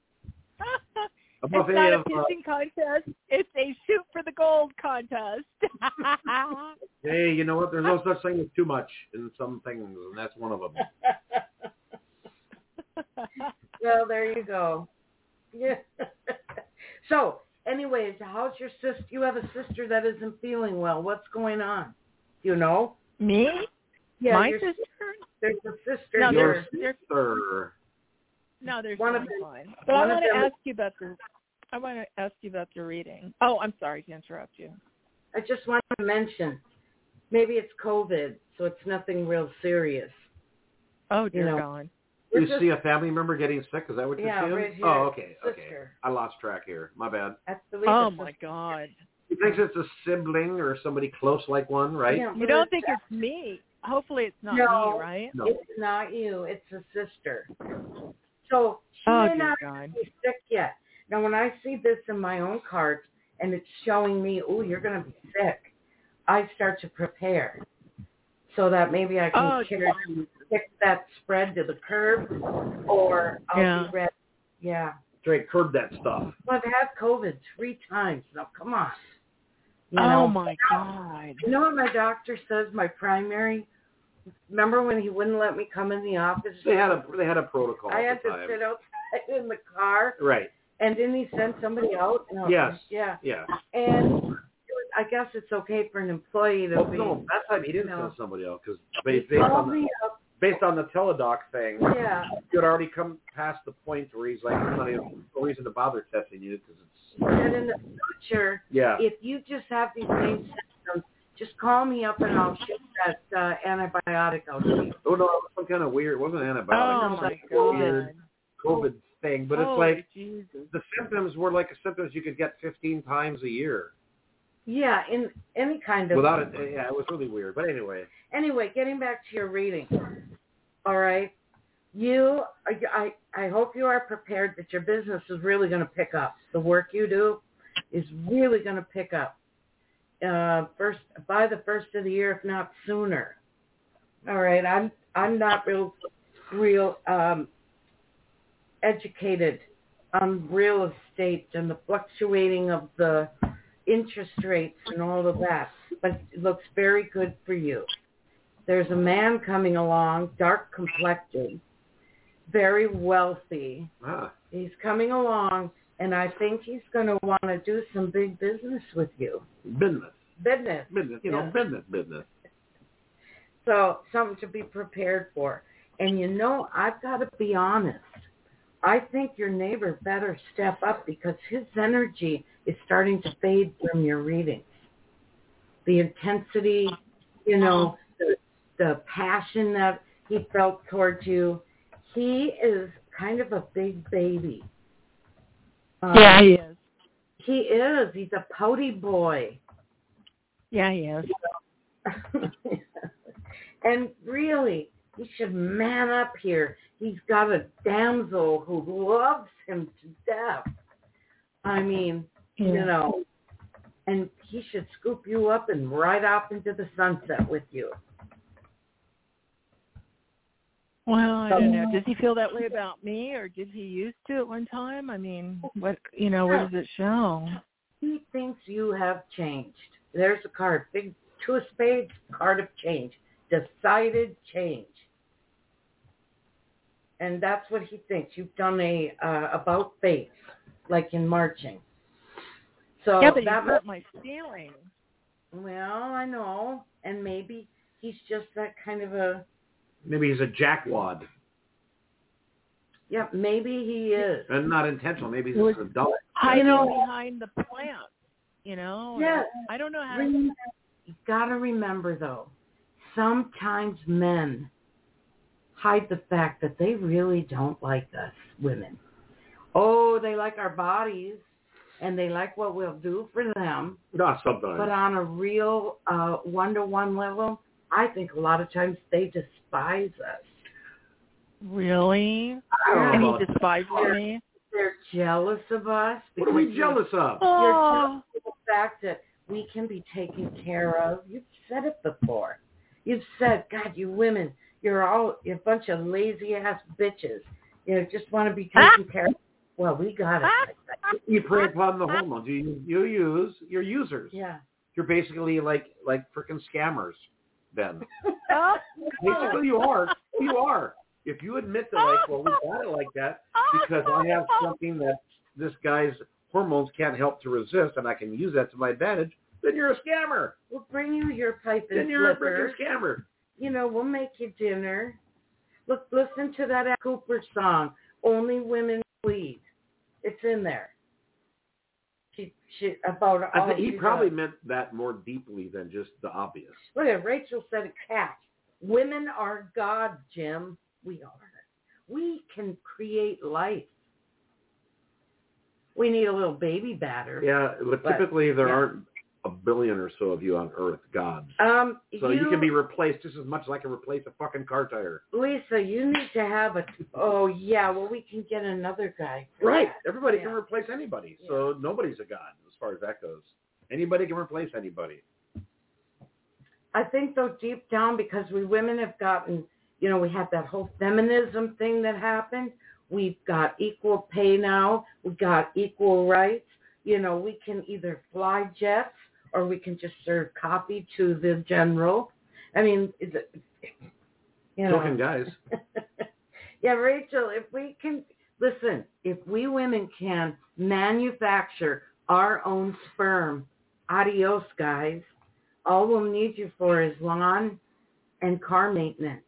A It's buffet not a of uh, pitching contest. It's a shoot for the gold contest. hey, you know what? There's no such thing as too much in some things, and that's one of them. Well, there you go. Yeah. So, anyways, how's your sister? You have a sister that isn't feeling well. What's going on? You know? Me? Yeah, My your, sister? there's a sister No, here. Your sister. No, there's One one of them- fine. But I one of want to them- ask you about the. I want to ask you about the reading. Oh, I'm sorry to interrupt you. I just want to mention, maybe it's COVID, so it's nothing real serious. Oh, dear You know, God. You We're just- see a family member getting sick? Is that what you're Yeah, seeing? right here. Oh, okay, okay. Sister. I lost track here. My bad. I believe Oh, it's a- my God. He thinks it's a sibling or somebody close like one, right? Yeah, You but don't it's- think it's me. Hopefully it's not No. me, right? No. It's not you. It's a sister. So she Oh, may dear not God. be sick yet. Now, when I see this in my own cards and it's showing me, oh, you're going to be sick, I start to prepare so that maybe I can Oh, carry, kick that spread to the curb, or I'll Yeah. be ready. Yeah. Straight curb that stuff. Well, I've had COVID three times. Now, come on. You Oh, know? my God. You know what my doctor says, my primary? remember when he wouldn't let me come in the office? They had a they had a protocol. I at had the to time. sit outside in the car. Right. And didn't he send somebody out? No. Yes. Yeah. Yeah. And I guess it's okay for an employee to Well, be. no, that time he didn't no. send somebody else because He based, based called on me the up. based on the teledoc thing, Yeah. you had already come past the point where he's like, "There's not even no reason to bother testing you because it's." And in the future, Yeah. if you just have these same symptoms, just call me up and I'll shoot that uh, antibiotic out to you. Oh no, it was some kind of weird. It wasn't antibiotic. Oh it was my some weird God. COVID thing, but it's Oh, like Jesus. the symptoms were like symptoms you could get fifteen times a year Yeah, in any kind of. without it. Yeah, it was really weird. But anyway. Anyway, getting back to your reading. All right. You, I, I hope you are prepared that your business is really going to pick up. The work you do is really going to pick up. Uh, first by the first of the year, if not sooner. All right. I'm, I'm not real, real um, educated on real estate and the fluctuating of the interest rates and all of that, but it looks very good for you. There's a man coming along, dark complected, very wealthy. Ah. He's coming along, and I think he's going to want to do some big business with you. Business. Business. Business. You know, Yeah. business. Business. So something to be prepared for. And you know, I've got to be honest. I think your neighbor better step up because his energy is starting to fade from your readings. The intensity, you know, the, the passion that he felt towards you. He is kind of a big baby. Um, Yeah, he is. He is. He's a pouty boy. Yeah, he is. And really, he should man up here. He's got a damsel who loves him to death. I mean, Yeah. you know, and he should scoop you up and ride off into the sunset with you. Well, I don't know. Does he feel that way about me, or did he used to at one time? I mean, what you know, what does it show? He thinks you have changed. There's a card, big two of spades, card of change, decided change. And that's what he thinks. You've done a uh, about face, like in marching. So Yeah, but he that hurt my feelings. Well, I know, and maybe he's just that kind of a. Maybe he's a jackwad. Yeah, maybe he is. And not intentional. Maybe he's It was- just a dumb. Hiding behind the plant, you know. Yeah. I don't know how. Remember, you got to remember though, sometimes men hide the fact that they really don't like us women. Oh, they like our bodies, and they like what we'll do for them. Not sometimes. But on a real uh, one-to-one level, I think a lot of times they despise us. Really? I don't And know he about- despises me. They're jealous of us. What are we because jealous of? You're Oh. jealous of the fact that we can be taken care of. You've said it before. You've said, God, you women, you're all you're a bunch of lazy-ass bitches. You know, just want to be taken care of. Well, we got it. like that. You prey upon the hormones. You you use you're users. Yeah. You're basically like like freaking scammers. Then Oh. basically you are. You are. If you admit that, like, well, we got it like that because I have something that this guy's hormones can't help to resist, and I can use that to my advantage, then you're a scammer. We'll bring you your pipe and Then you're a slipper. freaking scammer. You know, we'll make you dinner. Look, listen to that Al Cooper song, Only Women Bleed. It's in there. She, she, about I all think he she probably does. meant that more deeply than just the obvious. Look at Rachel said it, catch. Women are God, Jim. We are. We can create life. We need a little baby batter. Yeah, but But, typically there yeah. aren't a billion or so of you on Earth, gods. Um, So you, can be replaced just as much as I can replace a fucking car tire. Lisa, you need to have a. Oh yeah, well we can get another guy. for Right. that. Everybody Yeah. can replace anybody. So nobody's a god as far as that goes. Anybody can replace anybody. I think though deep down, because we women have gotten, you know, we have that whole feminism thing that happened. We've got equal pay now. We've got equal rights. You know, we can either fly jets or we can just serve coffee to the general. I mean, is it, You know. Token guys. Yeah, Rachel, if we can, listen, if we women can manufacture our own sperm, adios, guys. All we'll need you for is lawn and car maintenance.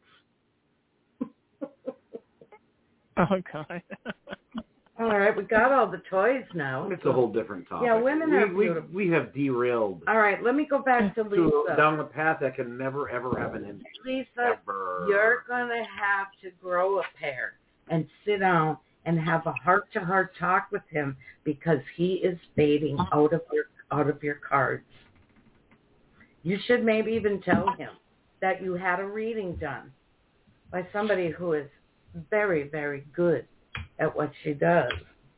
Oh, God. All right, we got all the toys now. It's a whole different topic. Yeah, women we, are we, beautiful. we have derailed All right, let me go back to Lisa. to, down the path that can never, ever have an end. Lisa, Ever. you're going to have to grow a pair and sit down and have a heart-to-heart talk with him because he is fading out of your out of your cards. You should maybe even tell him that you had a reading done by somebody who is very, very good at what she does,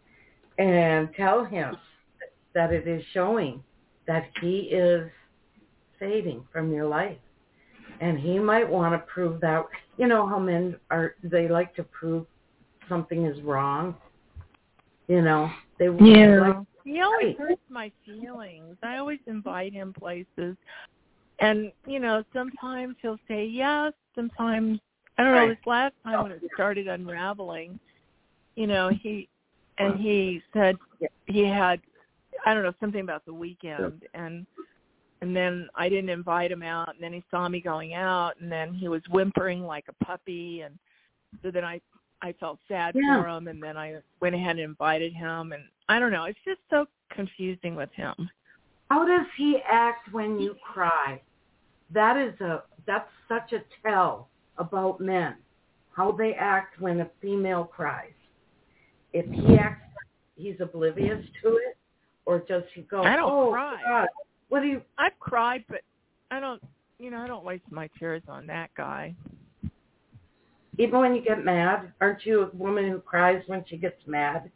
and tell him that it is showing that he is fading from your life. And he might want to prove that, you know how men are, they like to prove something is wrong. You know, they Yeah. like, He always hurts my feelings. I always invite him places. And, you know, sometimes he'll say yes. Sometimes, I don't know, this last time when it started unraveling, you know, he, and he said he had, I don't know, something about the weekend. And and then I didn't invite him out. And then he saw me going out. And then he was whimpering like a puppy. And so then I, I felt sad Yeah. for him. And then I went ahead and invited him. And I don't know, it's just so confusing with him. how does he act when you cry? That is a, that's such a tell about men, how they act when a female cries. If he acts like he's oblivious to it, or does he go, I don't oh, cry. God, what do you... I've cried, but I don't, you know, I don't waste my tears on that guy. Even when you get mad, aren't you a woman who cries when she gets mad?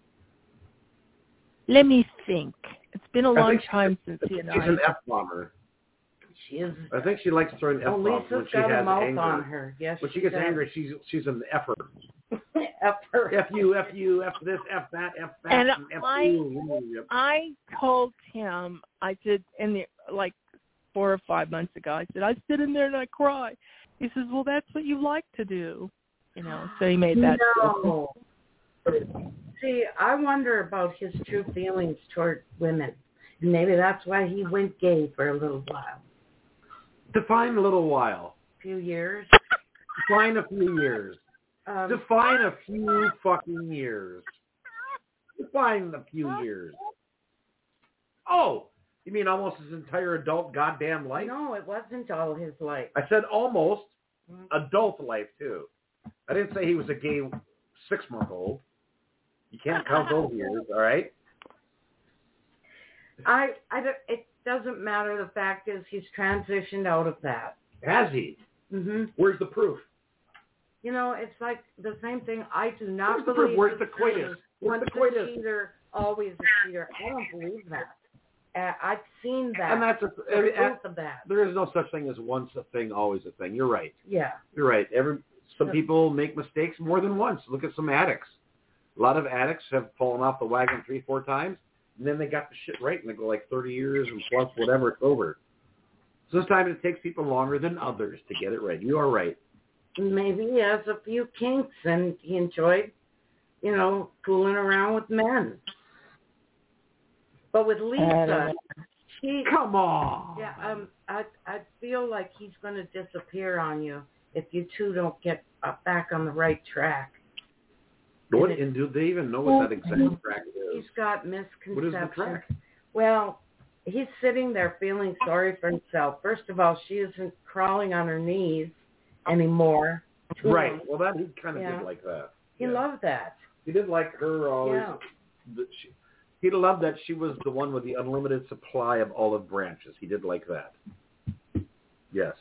Let me think. It's been a I long think time she's, since he and she's I. an F-bomber. She is... I think she likes throwing Oh, F-bombs when Lisa's she got has a mouth anger. on her. Yes, When she gets does. angry, she's she's an F-er. F her. F you, F you, F this, F that, F that, And and F I- you. Yep. I told him, I said, in the, like, four or five months ago, I said, I sit in there and I cry. He says, well, that's what you like to do. You know, so he made that. No. See, I wonder about his true feelings toward women. And maybe that's why he went gay for a little while. Define a little while. A few years. Define a few years. Um, Define a few fucking years. Define a few years. Oh, you mean almost his entire adult goddamn life? no, it wasn't all his life. I said almost adult life, too. I didn't say he was a gay six-month-old. You can't count those years, all right? I, I don't, it doesn't matter. The fact is he's transitioned out of that. Has he? hmm Where's the proof? You know, it's like the same thing. I do not Where's the believe proof? Where's the the coitus? saying, Where's once the coitus? a cheater, always a cheater. I don't believe that. Uh, I've seen that. And that's a, the every, proof of that. there is no such thing as once a thing, always a thing. You're right. Yeah. You're right. Every some Yeah. people make mistakes more than once. Look at some addicts. A lot of addicts have fallen off the wagon three, four times, and then they got the shit right, and they go like thirty years and plus whatever it's over. So sometimes it takes people longer than others to get it right. You are right. Maybe he has a few kinks and he enjoyed, you know, fooling around with men. But with Lisa, she Come on. yeah, um, I I feel like he's going to disappear on you if you two don't get uh, back on the right track. What, and do they even know what that exact track is? He's got What is misconceptions. the track? Well, he's sitting there feeling sorry for himself. First of all, she isn't crawling on her knees anymore. to Right. him. Well, that he kind of Yeah. did like that. He Yeah. loved that. He did like her always. Yeah. That she, he loved that she was the one with the unlimited supply of olive branches. He did like that. Yes.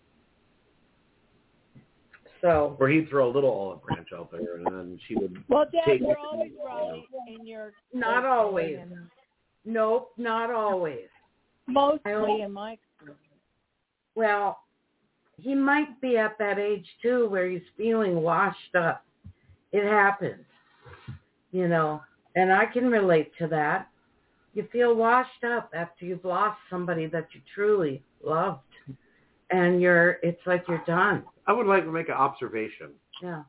So Or he'd throw a little olive branch out there, and then she would Well, Dad, take you're it. always right in your. Not always. nope, not always. Mostly in my experience. Well, he might be at that age too where he's feeling washed up. It happens, you know, and I can relate to that. You feel washed up after you've lost somebody that you truly loved, and you're it's like you're done. I would like to make an observation. Yeah.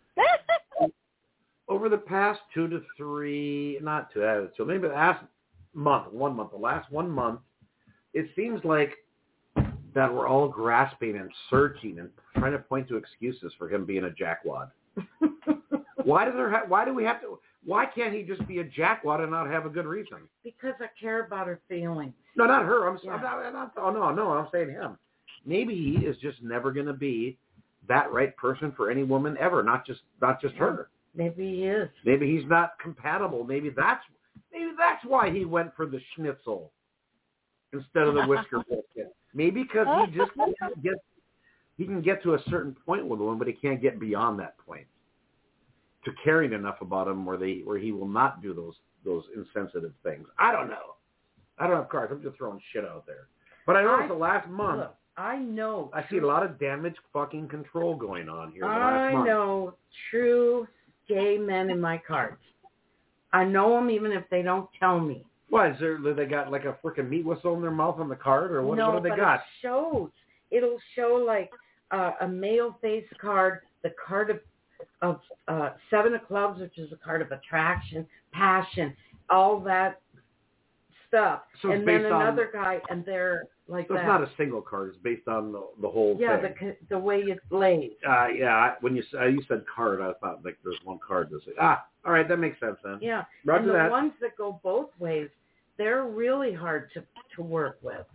Over the past two to three, not two, uh, so maybe the last month, one month, the last one month, it seems like that we're all grasping and searching and trying to point to excuses for him being a jackwad. Why does there? Ha- why do we have to? Why can't he just be a jackwad and not have a good reason? Because I care about her feelings. No, not her. I'm, Yeah. I'm not. I'm not. Oh no, no. I'm saying him. Maybe he is just never going to be that right person for any woman ever. Not just not just her. Maybe he is. Maybe he's not compatible. Maybe that's maybe that's why he went for the schnitzel instead of the whisker biscuit. Maybe because he just can't get he can get to a certain point with a woman, but he can't get beyond that point to caring enough about him where they where he will not do those those insensitive things. I don't know. I don't have cards. I'm just throwing shit out there. But I noticed I, the last month. Look, I know. I see a lot of damage fucking control going on here. The I last month. know true gay men in my cards. I know them even if they don't tell me. What, is there, they got like a freaking meat whistle in their mouth on the card, or what, no, what do they but got? it shows. It'll show like uh, a male face card, the card of, of uh, Seven of Clubs, which is a card of attraction, passion, all that stuff. So it's and then based on- another guy, and they're like So that. it's not a single card. It's based on the, the whole yeah, thing. the the way it lays. Uh, yeah, I- when you uh, you said card, I thought like there's one card to say. Ah, all right, that makes sense then. Yeah, Roger and the that. ones that go both ways, they're really hard to to work with.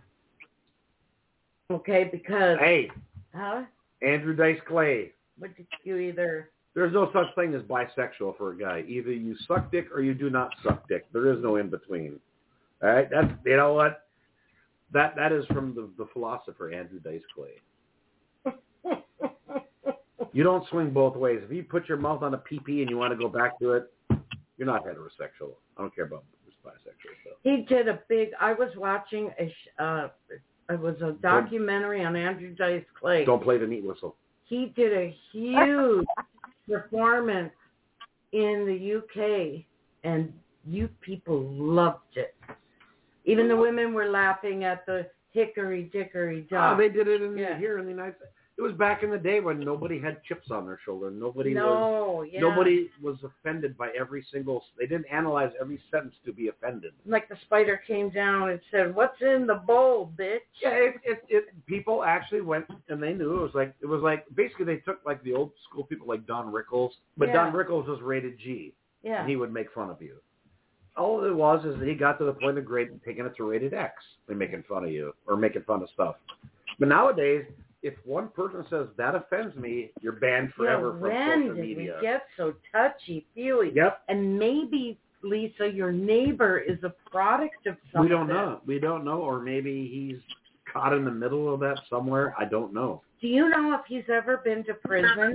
Okay, because Hey, huh? Andrew Dice Clay. What did you either? There's no such thing as bisexual for a guy. Either you suck dick or you do not suck dick. There is no in between. All right, that's you know what. That that is from the, the philosopher Andrew Dice Clay. You don't swing both ways. If you put your mouth on a pee-pee and you want to go back to it, you're not heterosexual. I don't care about this bisexual stuff. He did a big. I was watching a. sh- Uh, it was a documentary on Andrew Dice Clay. Don't play the meat whistle. He did a huge performance in the U K, and you people loved it. Even the women were laughing at the hickory dickory dock. Oh, they did it in Yeah. the, here in the United States. It was back in the day when nobody had chips on their shoulder. Nobody no, was yeah. nobody was offended by every single. They didn't analyze every sentence to be offended. Like the spider came down and said, "What's in the bowl, bitch?" Yeah, it, it, it people actually went and they knew it was like it was like basically they took like the old school people like Don Rickles, but Yeah. Don Rickles was rated G, Yeah. and he would make fun of you. All it was is that he got to the point of grade taking it to rated X and making fun of you or making fun of stuff. But nowadays, if one person says that offends me, you're banned forever yeah, from when social did media. we get so touchy-feely? Yep. And maybe, Lisa, your neighbor is a product of something. We don't know. We don't know. Or maybe he's caught in the middle of that somewhere. I don't know. Do you know if he's ever been to prison?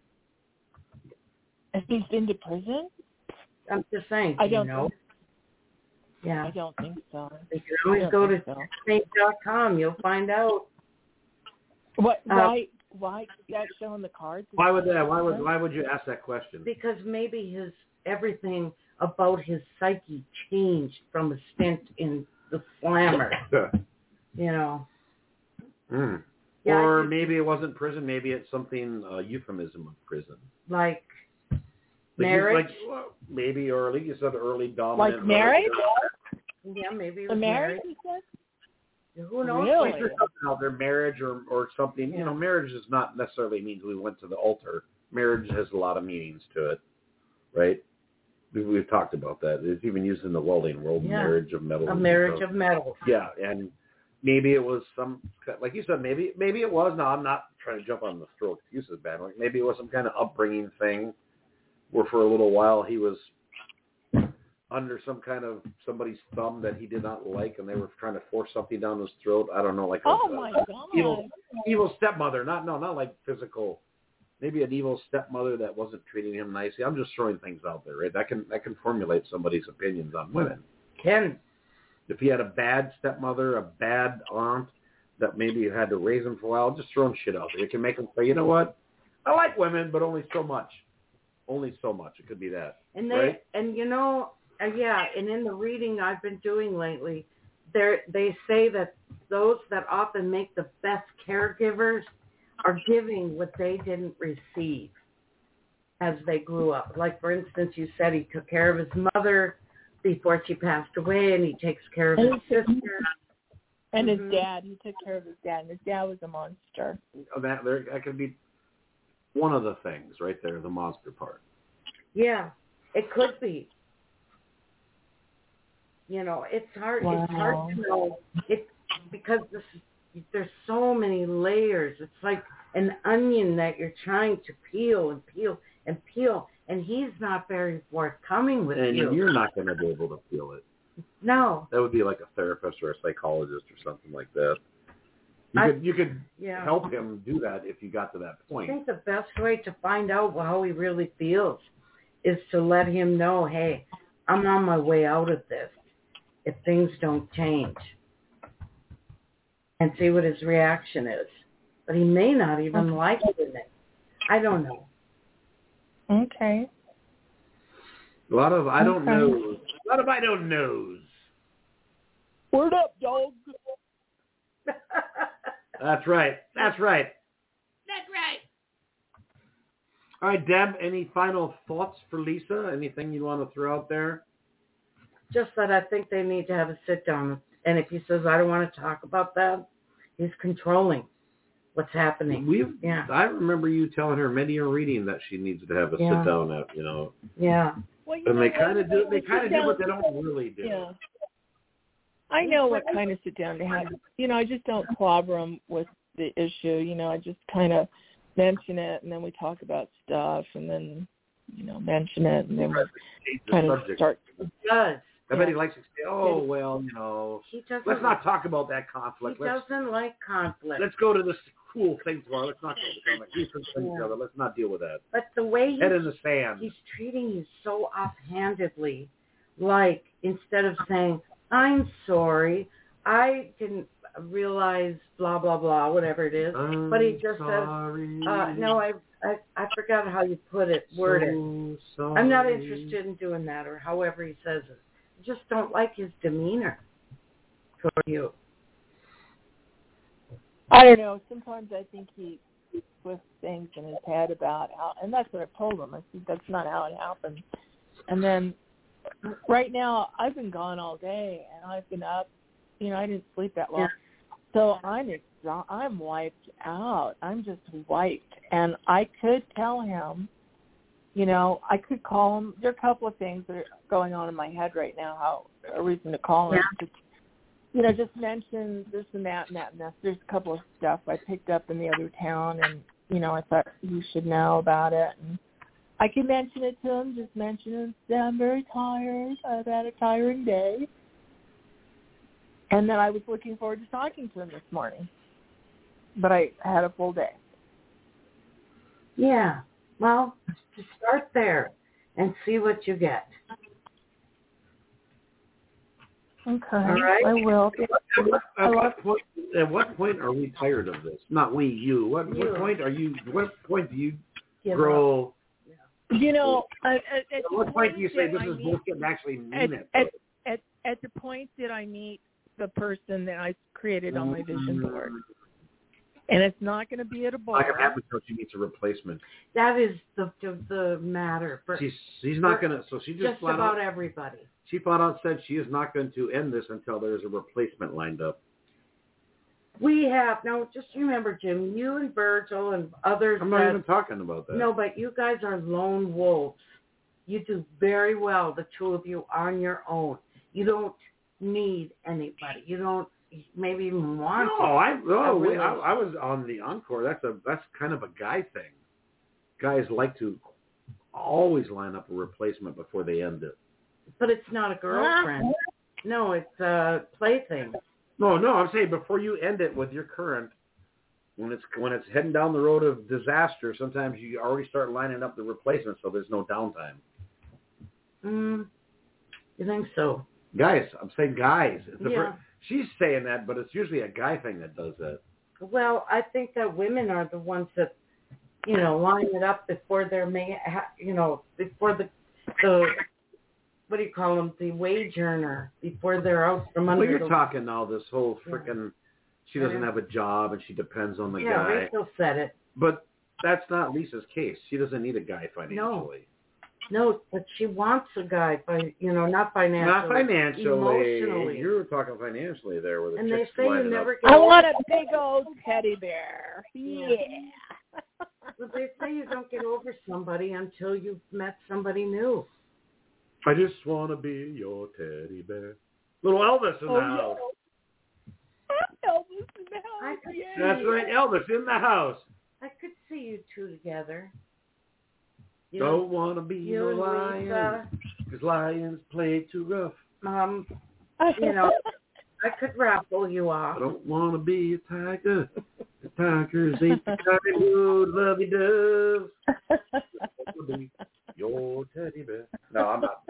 If he's been to prison? I'm just saying. I do don't you know. think- Yeah. I don't think so. You can always I go don't to think snake dot com. You'll find out. What? Uh, Why? Why is that showing the cards? Why would that? Why would? Why would you ask that question? Because maybe his everything about his psyche changed from a stint in the slammer. You know. Mm. Yeah, I or think- maybe it wasn't prison. Maybe it's something uh, euphemism of prison. Like Like you- marriage. Like, well, maybe early. You said early dominant. Like marriage? Yeah, maybe it The was marriage, marriage. you said? Who knows? Really? Like there's something out there, marriage or or something. You know, marriage does not necessarily mean we went to the altar. Marriage has a lot of meanings to it, right? We, we've talked about that. It's even used in the welding world, Yeah. marriage of metal. A and marriage stuff. of metals. Yeah, and maybe it was some, like you said, maybe maybe it was. No, I'm not trying to jump on the throw excuses bandwagon. Maybe it was some kind of upbringing thing, where for a little while he was under some kind of somebody's thumb that he did not like, and they were trying to force something down his throat. I don't know, like Oh a, my a God! evil evil stepmother. Not no, not like physical. Maybe an evil stepmother that wasn't treating him nicely. I'm just throwing things out there, right? That can that can formulate somebody's opinions on women. Ken. If he had a bad stepmother, a bad aunt that maybe you had to raise him for a while, just throwing shit out there. It can make him say, you know what? I like women, but only so much. Only so much. It could be that. And they right? and you know, uh, yeah, and in the reading I've been doing lately, they they say that those that often make the best caregivers are giving what they didn't receive as they grew up. Like, for instance, you said he took care of his mother before she passed away, and he takes care of his sister. And mm-hmm. his dad. He took care of his dad, and his dad was a monster. Oh, that, there, that could be one of the things right there, the monster part. Yeah, it could be. You know, it's hard. Wow. It's hard to know. It's because this, there's so many layers. It's like an onion that you're trying to peel and peel and peel, and he's not very forthcoming with and you. And you're not going to be able to peel it. No. That would be like a therapist or a psychologist or something like that. You I, could you could yeah. help him do that if you got to that point. I think the best way to find out how he really feels is to let him know, hey, I'm on my way out of this if things don't change. And see what his reaction is. But he may not even okay. like it. I don't know. Okay. A lot of I don't okay. know. A lot of I don't knows. Word up, dog. That's right. That's right. That's right. All right, Deb, any final thoughts for Lisa? Anything you want to throw out there? Just that I think they need to have a sit down. And if he says, I don't want to talk about that, he's controlling what's happening. We've, yeah. I remember you telling her many a reading that she needs to have a yeah. sit down at, you know. Yeah. Well, you and know they kind of do. They sit kind of down, do what they don't really do. Yeah. I know what kind of sit down to have. You know, I just don't clobber them with the issue. You know, I just kind of mention it, and then we talk about stuff, and then, you know, mention it, and then we kind of start. He does. I bet he likes to say, oh, well, you know, he doesn't, let's not talk about that conflict. He let's, doesn't like conflict. Let's go to this cool thing tomorrow. Let's not go to each yeah. other. Let's not deal with that. But the way head in the sand. He's treating you so offhandedly, like instead of saying, I'm sorry, I didn't realize blah, blah, blah, whatever it is. I'm but he just sorry. says, uh, no, I, I I forgot how you put it, worded. So I'm not interested in doing that, or however he says it. I just don't like his demeanor toward you. I don't know. Sometimes I think he puts things in his head about how, and that's what I told him. I said, that's not how it happened. And then right now, I've been gone all day, and I've been up. You know, I didn't sleep that long. Yeah. So I'm exa- I'm wiped out. I'm just wiped. And I could tell him, you know, I could call him. There are a couple of things that are going on in my head right now, how a reason to call him. Yeah. To, you know, just mention this and that and that and that. There's a couple of stuff I picked up in the other town, and, you know, I thought you should know about it. And I could mention it to him, just mention it. Say, I'm very tired. I've had a tiring day. And then I was looking forward to talking to him this morning. But I had a full day. Yeah. Well, to start there and see what you get. Okay. All right. I will. At what, at what point? At what point are we tired of this? Not we, you. What, you. what point are you? What point do you Give grow? Yeah. You know, at, at, at what point do you say this I is meet, bullshit and actually mean at, it? At, at at the point that I meet the person that I created on my vision board. And it's not going to be at a bar. Like an avatar, she needs a replacement. That is the the, the matter. For, she's she's not going to. So she just, just flat about out, everybody. She flat out said she is not going to end this until there is a replacement lined up. We have no. Just remember, Jim. You and Virgil and others. I'm not that, even talking about that. No, but you guys are lone wolves. You do very well, the two of you, on your own. You don't need anybody. You don't maybe even want no, to. I no, wait, I, I was on the Encore. That's a that's kind of a guy thing. Guys like to always line up a replacement before they end it. But it's not a girlfriend. No, it's a plaything. No, no, I'm saying before you end it with your current, when it's when it's heading down the road of disaster, sometimes you already start lining up the replacement so there's no downtime. Mm, you think so? Guys, I'm saying guys. It's a yeah. per- she's saying that, but it's usually a guy thing that does that. Well, I think that women are the ones that, you know, line it up before they're, may, you know, before the, the, what do you call them, the wage earner, before they're out from under. Well, you're the, talking now this whole freaking she doesn't have a job and she depends on the yeah, guy. Rachel said it. But that's not Lisa's case. She doesn't need a guy financially. No, no, but she wants a guy, by you know, not financially. Not financially. Emotionally. You were talking financially there with the and they chicks say you lining never up. get I over want a big old teddy bear. Yeah. But they say you don't get over somebody until you've met somebody new. I just want to be your teddy bear. Little Elvis in the Oh, house. yeah. Elvis in the I house. could Yay. That's right, Elvis in the house. I could see you two together. You Don't want to be you no and lion, Lisa, because lions play too rough. um, you know, I could raffle you off. I don't want to be a tiger. The tigers ain't the kind who love you doves. I want to be your teddy bear. No, I'm not.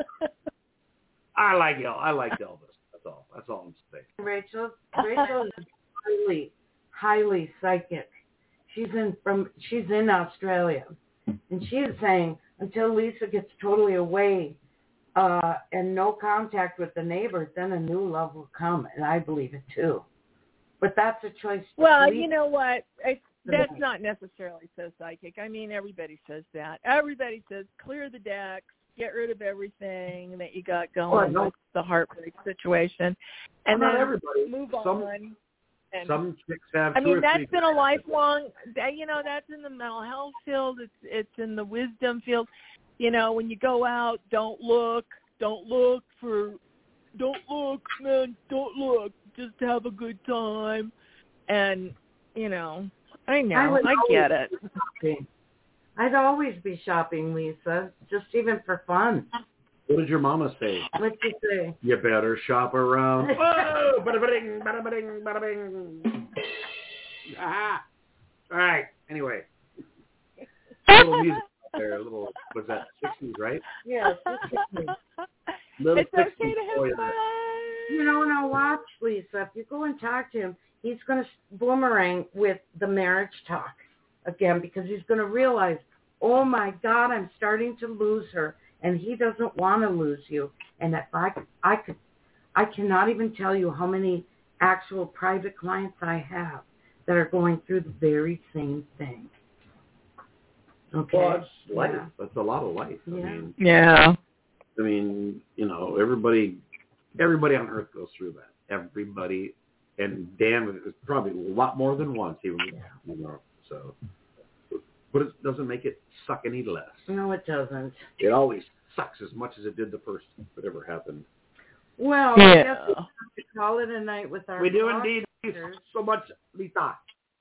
I like El. I like Elvis. That's all. That's all I'm saying. Rachel, Rachel is highly, highly psychic. She's in from she's in Australia, and she is saying until Lisa gets totally away uh, and no contact with the neighbors, then a new love will come, and I believe it too. But that's a choice. Well, Lisa, you know what? It's, that's not necessarily so psychic. I mean, everybody says that. Everybody says clear the decks, get rid of everything that you got going Well, with the heartbreak situation, and Not then everybody. move Some, on. And, some chicks have. I two mean, or that's three been a lifelong. That, you know, that's in the mental health field. It's it's in the wisdom field. You know, when you go out, don't look, don't look for, don't look, man, don't look. Just have a good time, and you know, I know, I, I get it. shopping. I'd always be shopping, Lisa, just even for fun. What did your mama say? What'd you say? You better shop around. Whoa! Bada bing, bada bing, bada bing. Ah. All right. Anyway, a little music out there. A little. Was that sixties, right? Yes. Little It's okay sixties to for have you. fun. You know, now watch, Lisa. If you go and talk to him, he's going to boomerang with the marriage talk again because he's going to realize, oh, my God, I'm starting to lose her, and he doesn't want to lose you. And if I, I could, I cannot even tell you how many actual private clients I have that are going through the very same thing. Okay. Well, it's life. Yeah. That's a lot of life. I Yeah. mean, Yeah. I mean, you know, everybody, everybody on earth goes through that. Everybody, and Dan is probably a lot more than once, even, you know. So, but it doesn't make it suck any less. No, it doesn't. It always sucks as much as it did the first that ever happened. Well, Yeah. I guess we have to call it a night with our We do blog indeed. Thank you doctors. so much, Lisa.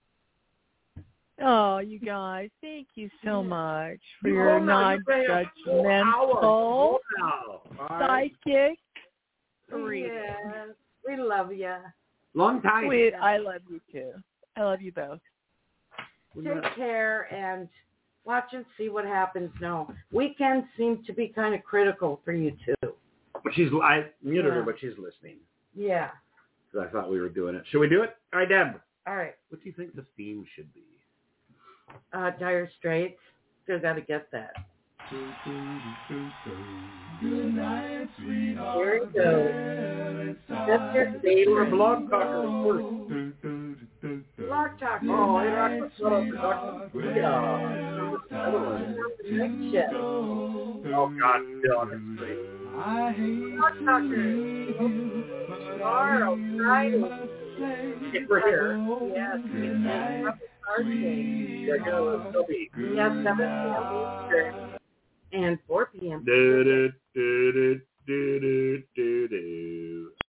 Oh, you guys, thank you so much for You your hold now, you say a full hour. non-judgmental, Hold now. All right. psychic reading. Yes, we love you. Long time. Sweet, I love you too. I love you both. Take care and watch and see what happens now. Weekends seem to be kind of critical for you too. But she's, I muted her, Yeah. but she's listening. Yeah. Because I thought we were doing it. Should we do it? All right, Deb. All right. What do you think the theme should be? Uh, Dire Straits. Still got to get that. Good night, sweetheart. Here it goes. That's your You're a favorite blog talker first. blog talk. Oh, hey, I shut up, production. Yeah. Next shit. Oh, God, Dylan, it's great. I hate Blog talkers. Tomorrow, Friday. We're here. Yes. Here I go. Let's go be. Yes, seven p.m. Eastern and four p.m. Do, do, do, do, do, do, do.